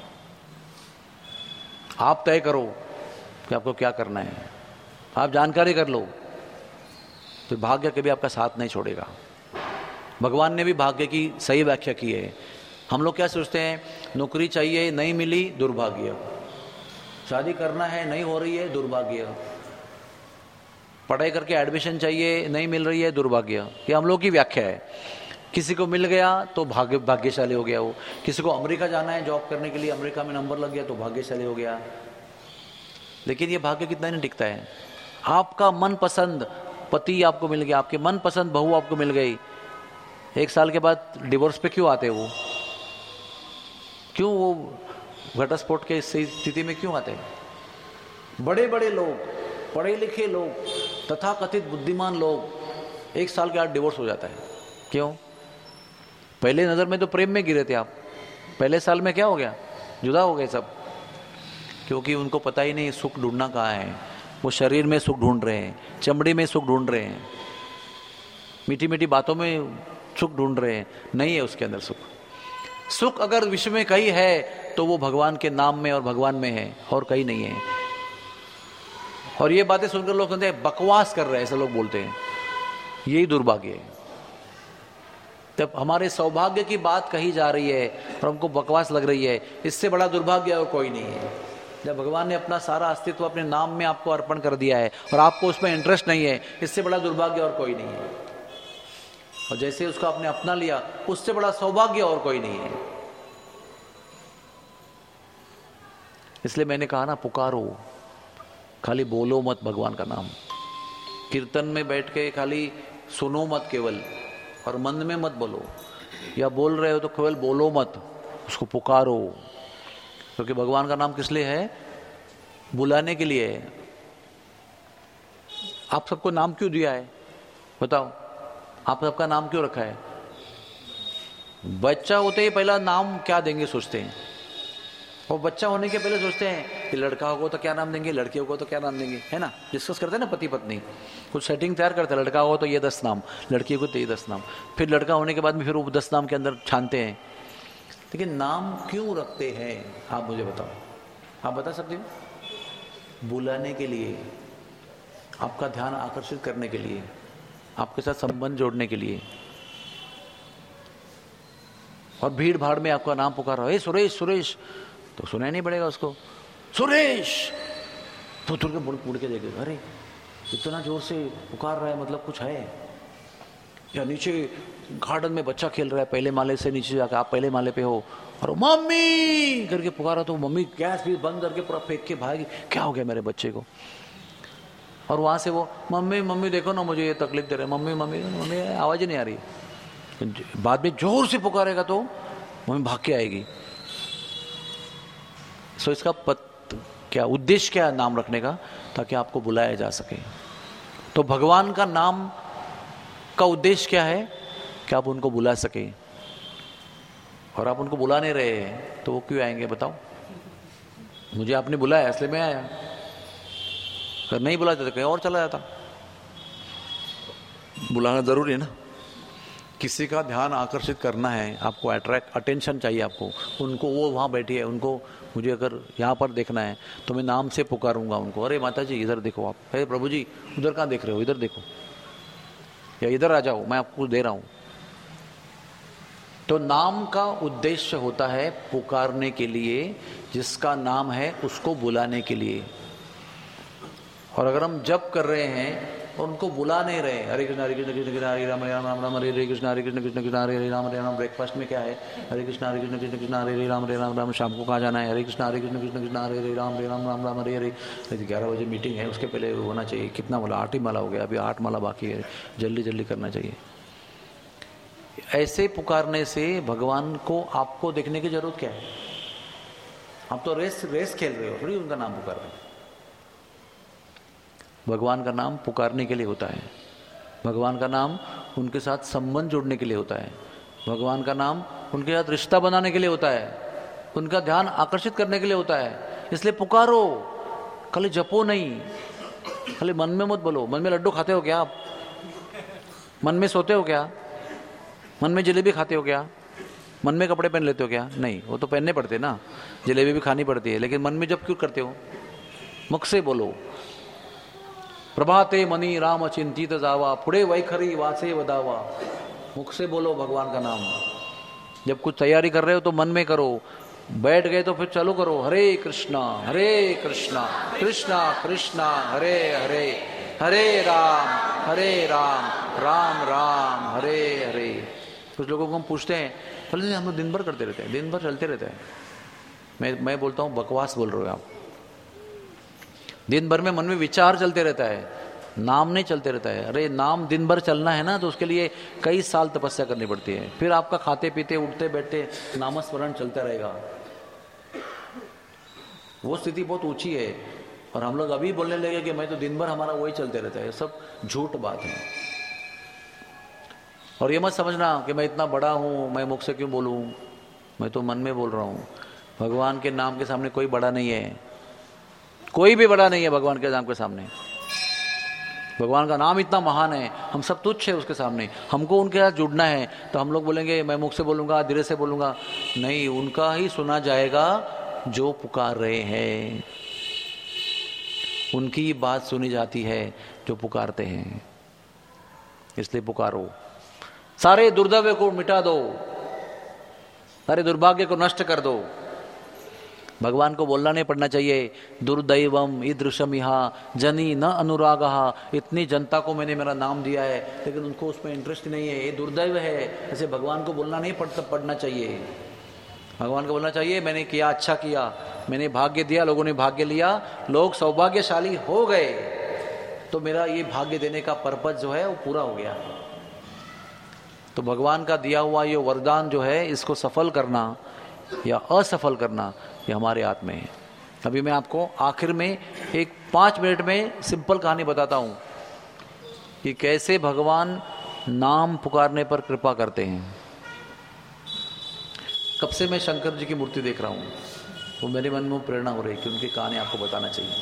आप तय करो कि आपको क्या करना है, आप जानकारी कर लो, तो भाग्य कभी आपका साथ नहीं छोड़ेगा। भगवान ने भी भाग्य की सही व्याख्या की है। हम लोग क्या सोचते हैं? नौकरी चाहिए, नहीं मिली, दुर्भाग्य। शादी करना है, नहीं हो रही है, दुर्भाग्य। पढ़ाई करके एडमिशन चाहिए, नहीं मिल रही है, दुर्भाग्य। ये हम लोग की व्याख्या है। किसी को मिल गया तो भाग्यशाली हो गया वो। किसी को अमेरिका जाना है जॉब करने के लिए, अमेरिका में नंबर लग गया तो भाग्यशाली हो गया। लेकिन ये भाग्य कितना नहीं टिकता है। आपका मनपसंद पति आपको मिल गया, आपके मनपसंद बहू आपको मिल गई, 1 साल के बाद डिवोर्स पे क्यों आते वो? क्यों वो घटस्फोट के स्थिति में क्यों आते हैं? बड़े बड़े लोग, पढ़े लिखे लोग, तथा कथित बुद्धिमान लोग 1 साल के बाद डिवोर्स हो जाता है। क्यों? पहले नजर में तो प्रेम में गिरे थे आप, पहले साल में क्या हो गया? जुदा हो गए सब। क्योंकि उनको पता ही नहीं सुख ढूंढना कहाँ है। वो शरीर में सुख ढूंढ रहे हैं, चमड़ी में सुख ढूंढ रहे हैं, मीठी मीठी बातों में सुख ढूंढ रहे हैं। नहीं है उसके अंदर सुख। सुख अगर विश्व में कहीं है तो वो भगवान के नाम में और भगवान में है, और कहीं नहीं है। और ये बातें सुनकर लोग कहते हैं बकवास कर रहे हैं, ऐसे लोग बोलते हैं। यही दुर्भाग्य है। तब हमारे सौभाग्य की बात कही जा रही है और हमको बकवास लग रही है, इससे बड़ा दुर्भाग्य और कोई नहीं है। जब भगवान ने अपना सारा अस्तित्व अपने नाम में आपको अर्पण कर दिया है और आपको उसमें इंटरेस्ट नहीं है, इससे बड़ा दुर्भाग्य और कोई नहीं है। और जैसे उसको आपने अपना लिया, उससे बड़ा सौभाग्य और कोई नहीं है। इसलिए मैंने कहा ना, पुकारो, खाली बोलो मत भगवान का नाम। कीर्तन में बैठ के खाली सुनो मत केवल, और मन में मत बोलो, या बोल रहे हो तो केवल बोलो मत, उसको पुकारो। क्योंकि भगवान का नाम किस लिए है? बुलाने के लिए है। आप सबको नाम क्यों दिया है बताओ? आप सबका नाम क्यों रखा है? बच्चा होते ही पहला नाम क्या देंगे सोचते हैं, और बच्चा होने के पहले सोचते हैं कि लड़का होगा तो क्या नाम देंगे, लड़की होगा तो क्या नाम देंगे, है ना? डिस्कस करते हैं ना पति पत्नी, कुछ सेटिंग तैयार करते हैं। लड़का होगा तो ये 10 नाम, लड़की को तो ये 10 नाम, फिर लड़का होने के बाद में फिर वो 10 नाम के अंदर छानते हैं। लेकिन नाम क्यों रखते हैं आप मुझे बताओ, आप बता सकते हो? बुलाने के लिए, आपका ध्यान आकर्षित करने के लिए, आपके साथ संबंध जोड़ने के लिए। और भीड़ भाड़ में आपका नाम पुकार रहा है, सुरेश सुरेश, तो सुनाई नहीं पड़ेगा उसको, सुरेश तो तुरंत मुड़ के देखेगा, अरे इतना जोर से पुकार रहा है, मतलब कुछ है। या नीचे गार्डन में बच्चा खेल रहा है, पहले माले से नीचे जाकर, आप पहले माले पे हो और मम्मी करके पुकारा, तो मम्मी गैस भी बंद करके पूरा फेंक के भागी, क्या हो गया मेरे बच्चे को? और वहां से वो मम्मी मम्मी देखो ना मुझे ये तकलीफ दे रहे, मम्मी मम्मी मम्मी, आवाज ही नहीं आ रही। बाद में जोर से पुकारेगा तो मम्मी भाग के आएगी। सो इसका क्या उद्देश्य क्या है नाम रखने का? ताकि आपको बुलाया जा सके। तो भगवान का नाम का उद्देश्य क्या है कि आप उनको बुला सके, और आप उनको बुला नहीं रहे हैं तो वो क्यों आएंगे बताओ? मुझे आपने बुलाया इसलिए मैं आया, अगर नहीं बुलाते तो कहीं और चला जाता। बुलाना जरूरी है ना, किसी का ध्यान आकर्षित करना है आपको, अट्रैक्ट अटेंशन चाहिए आपको, उनको वो वहाँ बैठी है, उनको मुझे अगर यहाँ पर देखना है तो मैं नाम से पुकारूंगा उनको, अरे माता जी इधर देखो आप, अरे प्रभु जी उधर कहाँ देख रहे हो, इधर देखो, या इधर आ जाओ मैं आपको दे रहा हूँ। तो नाम का उद्देश्य होता है पुकारने के लिए, जिसका नाम है उसको बुलाने के लिए। और अगर हम जप कर रहे हैं और उनको बुला नहीं रहे, हरे कृष्ण कृष्ण कृष्ण हरे राम राम राम हरे हरे कृष्ण कृष्ण कृष्ण हरे राम ब्रेकफास्ट में क्या है, हरे कृष्ण कृष्ण कृष्ण हरे राम शाम को कहाँ जाना है, हरे कृष्ण कृष्ण कृष्ण हरे राम राम राम हरे हरे। 11 बजे मीटिंग है, उसके पहले होना चाहिए, कितना माला, 8 ही माला हो गया, अभी 8 माला बाकी है, जल्दी जल्दी करना चाहिए। ऐसे पुकारने से भगवान को आपको देखने की जरूरत क्या है? आप तो रेस खेल रहे हो, थोड़ी उनका नाम पुकार रहे हो। भगवान का नाम पुकारने के लिए होता है, भगवान का नाम उनके साथ संबंध जोड़ने के लिए होता है, भगवान का नाम उनके साथ रिश्ता बनाने के लिए होता है, उनका ध्यान आकर्षित करने के लिए होता है। इसलिए पुकारो, खाली जपो नहीं, खाली मन में मत बोलो। मन में लड्डू खाते हो क्या आप? मन में सोते हो क्या? मन में जलेबी खाते हो क्या? मन में कपड़े पहन लेते हो क्या? नहीं, वो तो पहनने पड़ते ना, जलेबी भी खानी पड़ती है, लेकिन मन में जब क्यों करते हो? मुख से बोलो, प्रभाते मणि राम चिंतित जावा, पुढे वैखरी वासे वदावा। मुख से बोलो भगवान का नाम। जब कुछ तैयारी कर रहे हो तो मन में करो, बैठ गए तो फिर चालू करो, हरे कृष्णा कृष्णा कृष्णा हरे हरे, हरे राम राम राम हरे हरे। कुछ लोगों को हम पूछते हैं, बोले हम लोग दिन भर करते रहते हैं, दिन भर चलते रहते हैं। मैं बोलता हूँ बकवास बोल रहे हो आप। दिन भर में मन में विचार चलते रहता है, नाम नहीं चलते रहता है। अरे नाम दिन भर चलना है ना, तो उसके लिए कई साल तपस्या करनी पड़ती है। फिर आपका खाते पीते उठते बैठते नामस्मरण चलता रहेगा। वो स्थिति बहुत ऊंची है, और हम लोग अभी बोलने लगे कि मैं तो दिन भर हमारा वही चलते रहता है। सब झूठ बात है। और ये मत समझना कि मैं इतना बड़ा हूं, मैं मुख से क्यों बोलूं, मैं तो मन में बोल रहा हूं। भगवान के नाम के सामने कोई बड़ा नहीं है, कोई भी बड़ा नहीं है भगवान के नाम के सामने। भगवान का नाम इतना महान है, हम सब तुच्छ है उसके सामने। हमको उनके साथ जुड़ना है तो हम लोग बोलेंगे मैं मुख से बोलूंगा, धीरे से बोलूंगा, नहीं, उनका ही सुना जाएगा जो पुकार रहे हैं। उनकी बात सुनी जाती है जो पुकारते हैं। इसलिए पुकारो, सारे दुर्दैव को मिटा दो, सारे दुर्भाग्य को नष्ट कर दो। भगवान को बोलना नहीं पड़ना चाहिए, दुर्दैवम ईदृशम इहा जनी न अनुरागः। इतनी जनता को मैंने मेरा नाम दिया है, लेकिन उनको उसमें इंटरेस्ट नहीं है, ये दुर्दैव है। ऐसे भगवान को बोलना नहीं पड़ना चाहिए। भगवान को बोलना चाहिए मैंने किया, अच्छा किया, मैंने भाग्य दिया, लोगों ने भाग्य लिया, लोग सौभाग्यशाली हो गए, तो मेरा ये भाग्य देने का पर्पज जो है वो पूरा हो गया। तो भगवान का दिया हुआ ये वरदान जो है, इसको सफल करना या असफल करना ये हमारे हाथ में है। अभी मैं आपको आखिर में एक 5 मिनट में सिंपल कहानी बताता हूं कि कैसे भगवान नाम पुकारने पर कृपा करते हैं। कब से मैं शंकर जी की मूर्ति देख रहा हूं, वो मेरे मन में प्रेरणा हो रही है कि उनकी कहानी आपको बताना चाहिए।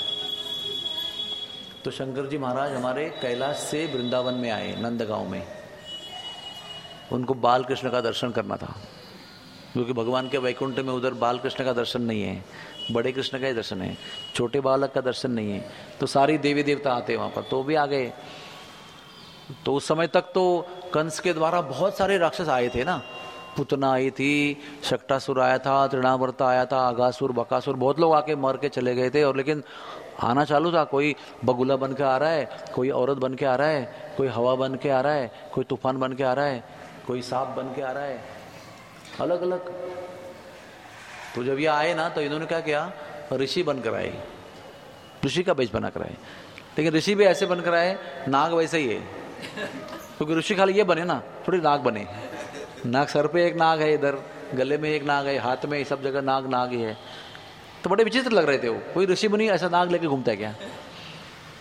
तो शंकर जी महाराज हमारे कैलाश से वृंदावन में आए, नंदगांव में। उनको बाल कृष्ण का दर्शन करना था, क्योंकि भगवान के वैकुंठ में उधर बाल कृष्ण का दर्शन नहीं है, बड़े कृष्ण का ही दर्शन है, छोटे बालक का दर्शन नहीं है। तो सारी देवी देवता आते वहां पर, तो भी आ गए। तो उस समय तक तो कंस के द्वारा बहुत सारे राक्षस आए थे ना, पुतना आई थी, शक्टासुर आया था, तृणावर्त आया था, अगासुर, बकासुर, बहुत लोग आके मर के चले गए थे। और लेकिन आना चालू था, कोई बगुला बन के आ रहा है, कोई औरत बन के आ रहा है, कोई हवा बन के आ रहा है, कोई तूफान बन के आ रहा है, कोई सांप बन के आ रहा है, अलग अलग। तो जब ये आए ना, तो इन्होंने क्या किया, ऋषि बनकर आए, ऋषि का वेश बना कर आए। लेकिन ऋषि भी ऐसे बनकर आए, नाग वैसे ही है, क्योंकि ऋषि खाली ये बने ना, थोड़ी नाग बने। नाग, सर पे एक नाग है, इधर गले में एक नाग है, हाथ में, सब जगह नाग नाग ही है। तो बड़े विचित्र लग रहे थे वो। कोई ऋषि मुनि ऐसा नाग लेके घूमता है क्या?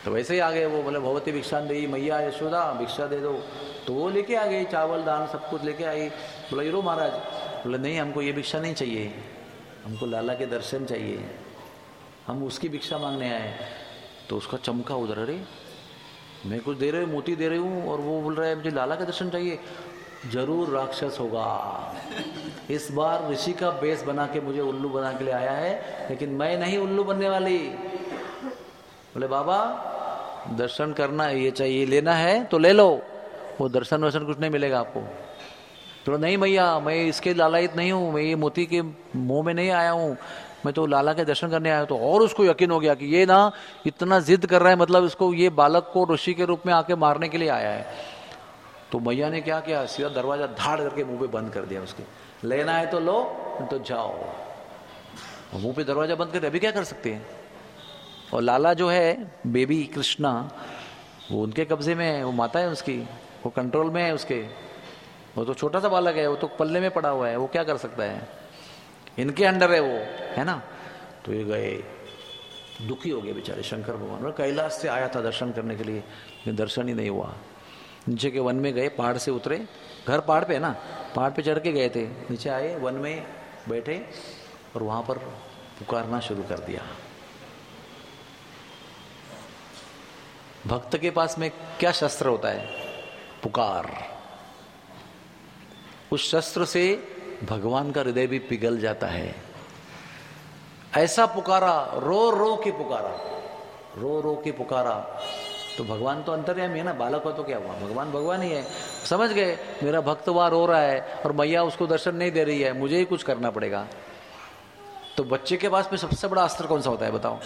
तो वैसे ही आ गए वो, बोले भगवती भिक्षा दे, मैया यशोदा भिक्षा दे दो। तो वो लेके आ गई, चावल दाल सब कुछ लेके आई। बोला ये लो महाराज। बोले नहीं, हमको ये भिक्षा नहीं चाहिए, हमको लाला के दर्शन चाहिए, हम उसकी भिक्षा मांगने आए। तो उसका चमका उधर, अरे मैं कुछ दे रही हूँ, मोती दे रही हूँ, और वो बोल रहा है मुझे लाला का दर्शन चाहिए। जरूर राक्षस होगा, इस बार ऋषि का बेस बना के मुझे उल्लू बना के लिए आया है, लेकिन मैं नहीं उल्लू बनने वाली। बोले बाबा दर्शन करना ये चाहिए, लेना है तो ले लो, वो दर्शन वर्शन कुछ नहीं मिलेगा आपको। तो नहीं भैया, मैं इसके लालायित नहीं हूँ, मैं ये मोती के मुंह में नहीं आया हूँ, मैं तो लाला के दर्शन करने आया हूँ। तो और उसको यकीन हो गया कि ये ना इतना जिद कर रहा है, मतलब इसको ये बालक को ऋषि के रूप में आके मारने के लिए आया है। तो मैया ने क्या किया, सीधा दरवाजा धाड़ करके मुंह पे बंद कर दिया उसके। लेना है तो लो, तो जाओ। मुंह पे दरवाजा बंद कर दिया, अभी क्या कर सकते हैं। और लाला जो है बेबी कृष्णा, वो उनके कब्जे में है, वो माता है उसकी, वो कंट्रोल में है उसके। वो तो छोटा सा बालक है, वो तो पल्ले में पड़ा हुआ है, वो क्या कर सकता है, इनके अंडर है वो, है ना। तो ये गए, दुखी हो गए बेचारे शंकर भगवान। कैलाश से आया था दर्शन करने के लिए, लेकिन दर्शन ही नहीं हुआ। नीचे के वन में गए, पहाड़ से उतरे, घर पहाड़ पे है ना, पहाड़ पे चढ़ के गए थे, नीचे आए, वन में बैठे और वहां पर पुकारना शुरू कर दिया। भक्त के पास में क्या शस्त्र होता है, पुकार। उस शस्त्र से भगवान का हृदय भी पिघल जाता है। ऐसा पुकारा, रो रो के पुकारा, रो रो के पुकारा। तो भगवान तो अंतर्यामी है ना, बालक हो तो क्या हुआ, भगवान भगवान ही है। समझ गए मेरा भक्त वहां रो रहा है और मैया उसको दर्शन नहीं दे रही है, मुझे ही कुछ करना पड़ेगा। तो बच्चे के पास में सबसे बड़ा अस्त्र कौन सा होता है बताओ।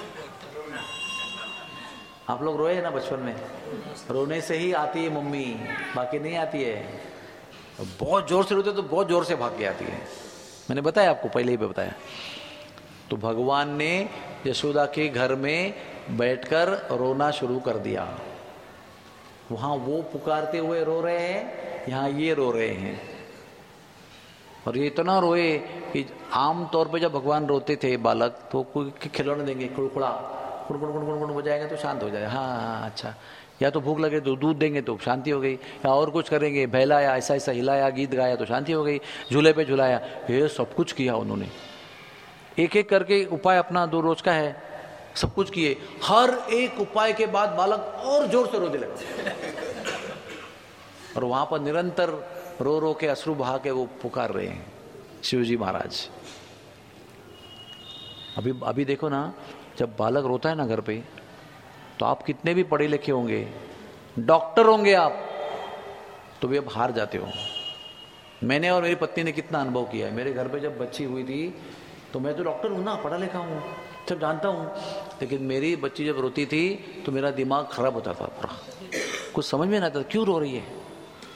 आप लोग रोए ना बचपन में, रोने से ही आती है मम्मी, बाकी नहीं आती है। बहुत जोर से रोते तो बहुत जोर से भाग के आती है, मैंने बताया आपको, पहले ही बताया। तो भगवान ने यशोदा के घर में बैठकर रोना शुरू कर दिया। वहां वो पुकारते हुए रो रहे हैं, यहाँ ये रो रहे हैं। और ये इतना रोए कि आम तौर पे जब भगवान रोते थे बालक, तो कोई खिलौने देंगे, कुड़कुड़ा कुड़कुड़ कुड़कुड़ कुड़ बजाएंगे तो शांत हो जाए, हाँ हाँ अच्छा। या तो भूख लगे तो दूध देंगे तो शांति हो गई, या और कुछ करेंगे, बहलाया, ऐसा ऐसा हिलाया, गीत गाया तो शांति हो गई, झूले पे झुलाया। ये सब कुछ किया उन्होंने, एक एक करके उपाय अपना 2 रोज का है, सब कुछ किए। हर एक उपाय के बाद बालक और जोर से रोने लगा, और वहां पर निरंतर रो रो के अश्रु बहा के वो पुकार रहे हैं शिवजी महाराज। अभी देखो ना, जब बालक रोता है ना घर पे, तो आप कितने भी पढ़े लिखे होंगे, डॉक्टर होंगे आप, तो भी अब हार जाते हो। मैंने और मेरी पत्नी ने कितना अनुभव किया है। मेरे घर पे जब बच्ची हुई थी, तो मैं तो डॉक्टर हूं ना, पढ़ा लिखा हूं, सब जानता हूं, लेकिन मेरी बच्ची जब रोती थी तो मेरा दिमाग खराब होता था पूरा, कुछ समझ में नहीं आता क्यों रो रही है।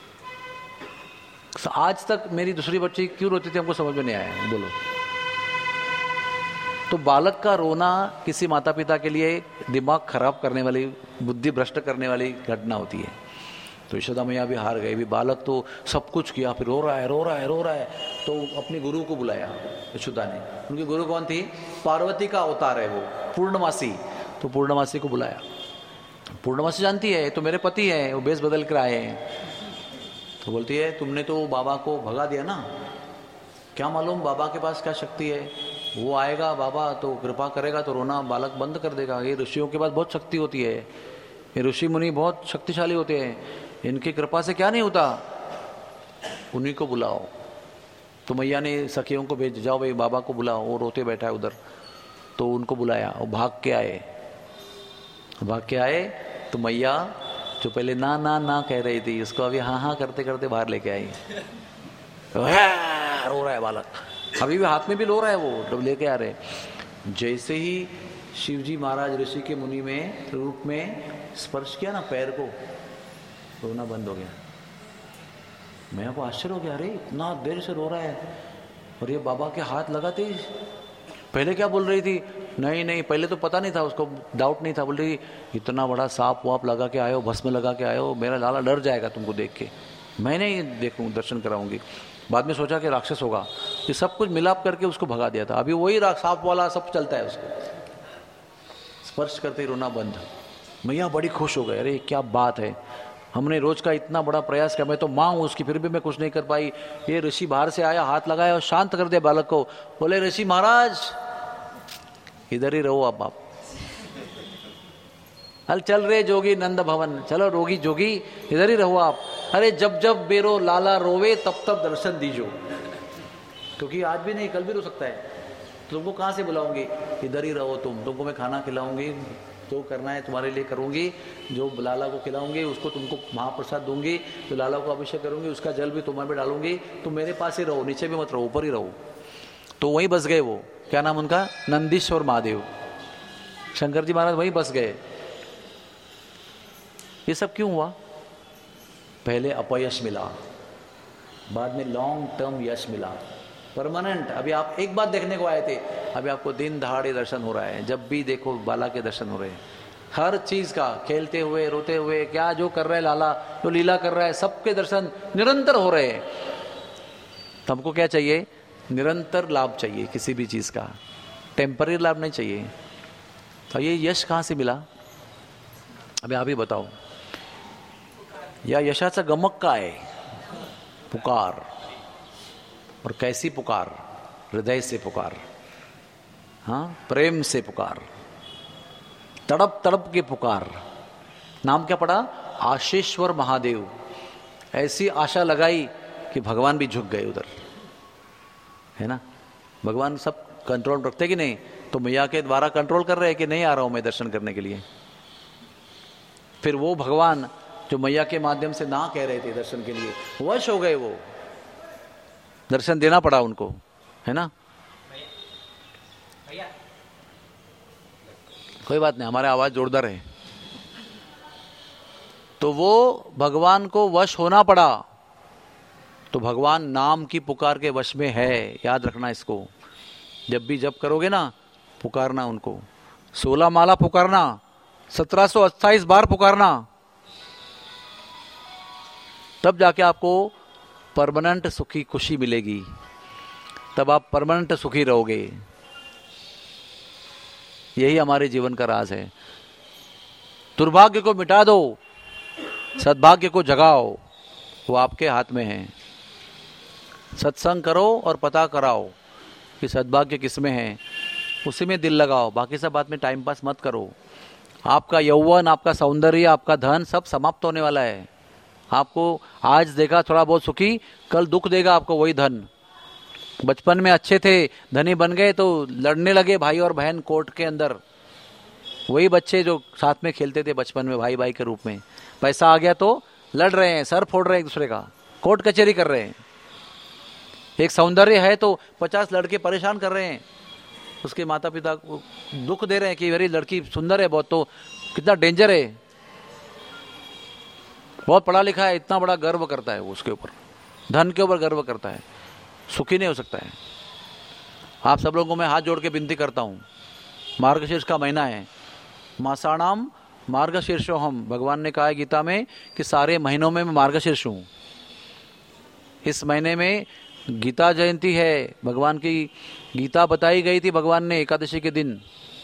आज तक मेरी दूसरी बच्ची क्यों रोती थी हमको समझ में नहीं आया, बोलो। तो बालक का रोना किसी माता पिता के लिए दिमाग खराब करने वाली, बुद्धि भ्रष्ट करने वाली घटना होती है। तो यशोदा मैया भी हार गई, भी बालक तो सब कुछ किया, फिर रो रहा है रो रहा है रो रहा है। तो अपने गुरु को बुलाया यशोदा ने। उनकी गुरु कौन थी, पार्वती का अवतार है वो, पूर्णमासी। तो पूर्णमासी को बुलाया। पूर्णमासी जानती है तो मेरे पति हैं, वो बेस बदल कर आए हैं। तो बोलती है तुमने तो बाबा को भगा दिया ना, क्या मालूम बाबा के पास क्या शक्ति है, वो आएगा बाबा तो कृपा करेगा तो रोना बालक बंद कर देगा। ये ऋषियों के पास बहुत शक्ति होती है, ये ऋषि मुनि बहुत शक्तिशाली होते हैं, इनकी कृपा से क्या नहीं होता, उन्हीं को बुलाओ। तो मैया ने सखियों को भेज, जाओ भाई बाबा को बुलाओ, वो रोते बैठा है उधर। तो उनको बुलाया, वो भाग के आए। तो मैया जो पहले ना ना ना कह रही थी, उसको अभी हाँ हाँ करते करते बाहर लेके आई। तो रो रहा है बालक, अभी भी हाथ में भी लो रहा है वो, जब लेके आ रहे। जैसे ही शिवजी महाराज ऋषि के मुनि में रूप में स्पर्श किया ना पैर को, रोना बंद हो गया। मैं को आश्चर्य हो गया, अरे इतना देर से रो रहा है और ये बाबा के हाथ लगाते। पहले क्या बोल रही थी, नहीं नहीं, पहले तो पता नहीं था उसको, डाउट नहीं था, बोल रही इतना बड़ा सांप वाप लगा के आए हो, भस्म लगा के आए हो, मेरा लाला डर जाएगा तुमको देख के, मैं नहीं देखूँ दर्शन कराऊंगी। बाद में सोचा कि राक्षस होगा, ये सब कुछ मिलाप करके उसको भगा दिया था। अभी वही सांप वाला सब चलता है, उसको स्पर्श करते ही रोना बंद। मैया बड़ी खुश हो गए, अरे क्या बात है, हमने रोज का इतना बड़ा प्रयास किया, मैं तो माँ हूं उसकी, फिर भी मैं कुछ नहीं कर पाई। ये ऋषि बाहर से आया, हाथ लगाया और शांत कर दिया बालक को। बोले ऋषि महाराज इधर ही रहो आप हल चल रहे जोगी नंद भवन, चलो रोगी जोगी इधर ही रहो आप। अरे जब जब बेरो लाला रोवे तब तब दर्शन दीजो, क्योंकि आज भी नहीं कल भी रो सकता है। तुमको कहाँ से बुलाऊंगी, इधर ही रहो तुमको मैं खाना खिलाऊंगी, जो करना है तुम्हारे लिए करूंगी, जो लाला को खिलाऊंगी उसको तुमको महाप्रसाद दूंगी, जो लाला को अभिषेक करूंगी उसका जल भी तुम्हारे पे डालूंगी, तुम मेरे पास ही रहो, नीचे भी मत रहो, ऊपर ही रहो। तो वहीं बस गए वो, क्या नाम उनका, नंदीश्वर महादेव। शंकर जी महाराज वहीं बस गए। ये सब क्यों हुआ? पहले अपयश मिला, बाद में लॉन्ग टर्म यश मिला, परमानेंट। अभी आप एक बात देखने को आए थे, अभी आपको दिन दहाड़े दर्शन हो रहा है, जब भी देखो बाला के दर्शन हो रहे हैं, हर चीज का, खेलते हुए रोते हुए, क्या जो कर रहा है लाला, जो लीला कर रहा है, सबके दर्शन निरंतर हो रहे हैं। तो हमको क्या चाहिए? निरंतर लाभ चाहिए, किसी भी चीज का टेम्पररी लाभ नहीं चाहिए। तो ये यश कहां से मिला? अभी आप ही बताओ। या यशाचा गमक काय आहे? पुकार। और कैसी पुकार? हृदय से पुकार, हाँ, प्रेम से पुकार, तड़प तड़प के पुकार। नाम क्या पड़ा? आशीश्वर महादेव। ऐसी आशा लगाई कि भगवान भी झुक गए उधर, है ना। भगवान सब कंट्रोल रखते कि नहीं? तो मैया के द्वारा कंट्रोल कर रहे हैं कि नहीं आ रहा हूं मैं दर्शन करने के लिए। फिर वो भगवान जो मैया के माध्यम से ना कह रहे थे दर्शन के लिए, वश हो गए, वो दर्शन देना पड़ा उनको, है ना। कोई बात नहीं, हमारे आवाज जोरदार है। तो वो भगवान को वश होना पड़ा। तो भगवान नाम की पुकार के वश में है, याद रखना इसको। जब भी जप करोगे ना, पुकारना उनको, 16 माला पुकारना, 1728 बार पुकारना, तब जाके आपको परमानेंट सुखी खुशी मिलेगी, तब आप परमानेंट सुखी रहोगे। यही हमारे जीवन का राज है। दुर्भाग्य को मिटा दो, सद्भाग्य को जगाओ, वो आपके हाथ में है। सत्संग करो और पता कराओ कि सद्भाग्य किसमें है, उसी में दिल लगाओ। बाकी सब बात में टाइम पास मत करो। आपका यौवन, आपका सौंदर्य, आपका धन सब समाप्त होने वाला है। आपको आज देखा थोड़ा बहुत सुखी, कल दुख देगा आपको वही धन। बचपन में अच्छे थे, धनी बन गए तो लड़ने लगे भाई और बहन कोर्ट के अंदर। वही बच्चे जो साथ में खेलते थे बचपन में भाई भाई के रूप में, पैसा आ गया तो लड़ रहे हैं, सर फोड़ रहे हैं एक दूसरे का, कोर्ट कचहरी कर रहे हैं। एक सौंदर्य है तो 50 लड़के परेशान कर रहे हैं, उसके माता पिता को दुख दे रहे हैं कि मेरी लड़की सुंदर है बहुत, तो कितना डेंजर है, बहुत पढ़ा लिखा है, इतना बड़ा गर्व करता है वो उसके ऊपर, धन के ऊपर गर्व करता है, सुखी नहीं हो सकता है। आप सब लोगों को मैं हाथ जोड़ के विनती करता हूँ, मार्गशीर्ष का महीना है, मासाणाम मार्गशीर्षो हम, भगवान ने कहा है गीता में कि सारे महीनों में मैं मार्गशीर्ष हूँ। इस महीने में गीता जयंती है, भगवान की गीता बताई गई थी भगवान ने एकादशी के दिन।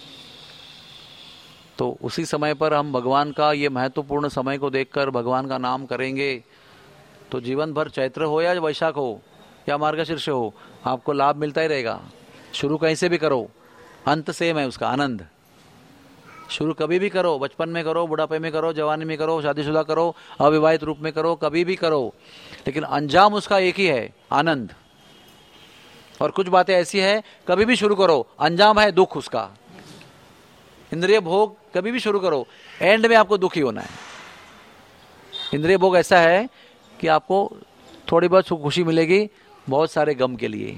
तो उसी समय पर हम भगवान का ये महत्वपूर्ण समय को देखकर भगवान का नाम करेंगे तो जीवन भर चैत्र हो या वैशाख हो या मार्गशीर्ष हो, आपको लाभ मिलता ही रहेगा। शुरू कहीं से भी करो, अंत सेम है उसका, आनंद। शुरू कभी भी करो, बचपन में करो, बुढ़ापे में करो, जवानी में करो, शादीशुदा करो, अविवाहित रूप में करो, कभी भी करो, लेकिन अंजाम उसका एक ही है, आनंद। और कुछ बातें ऐसी है, कभी भी शुरू करो, अंजाम है दुख उसका। इंद्रिय भोग कभी भी शुरू करो, एंड में आपको दुखी होना है। इंद्रिय भोग ऐसा है कि आपको थोड़ी बहुत खुशी मिलेगी, बहुत सारे गम के लिए।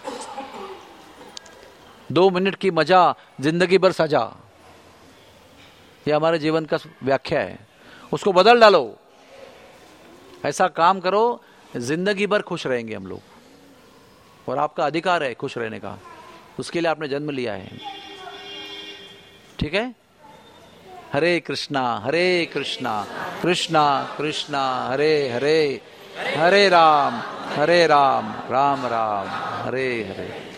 2 मिनट की मजा, जिंदगी भर सजा, यह हमारे जीवन का व्याख्या है। उसको बदल डालो, ऐसा काम करो, जिंदगी भर खुश रहेंगे हम लोग। और आपका अधिकार है खुश रहने का, उसके लिए आपने जन्म लिया है, ठीक है। हरे कृष्णा कृष्णा कृष्णा हरे हरे, हरे राम राम राम हरे हरे।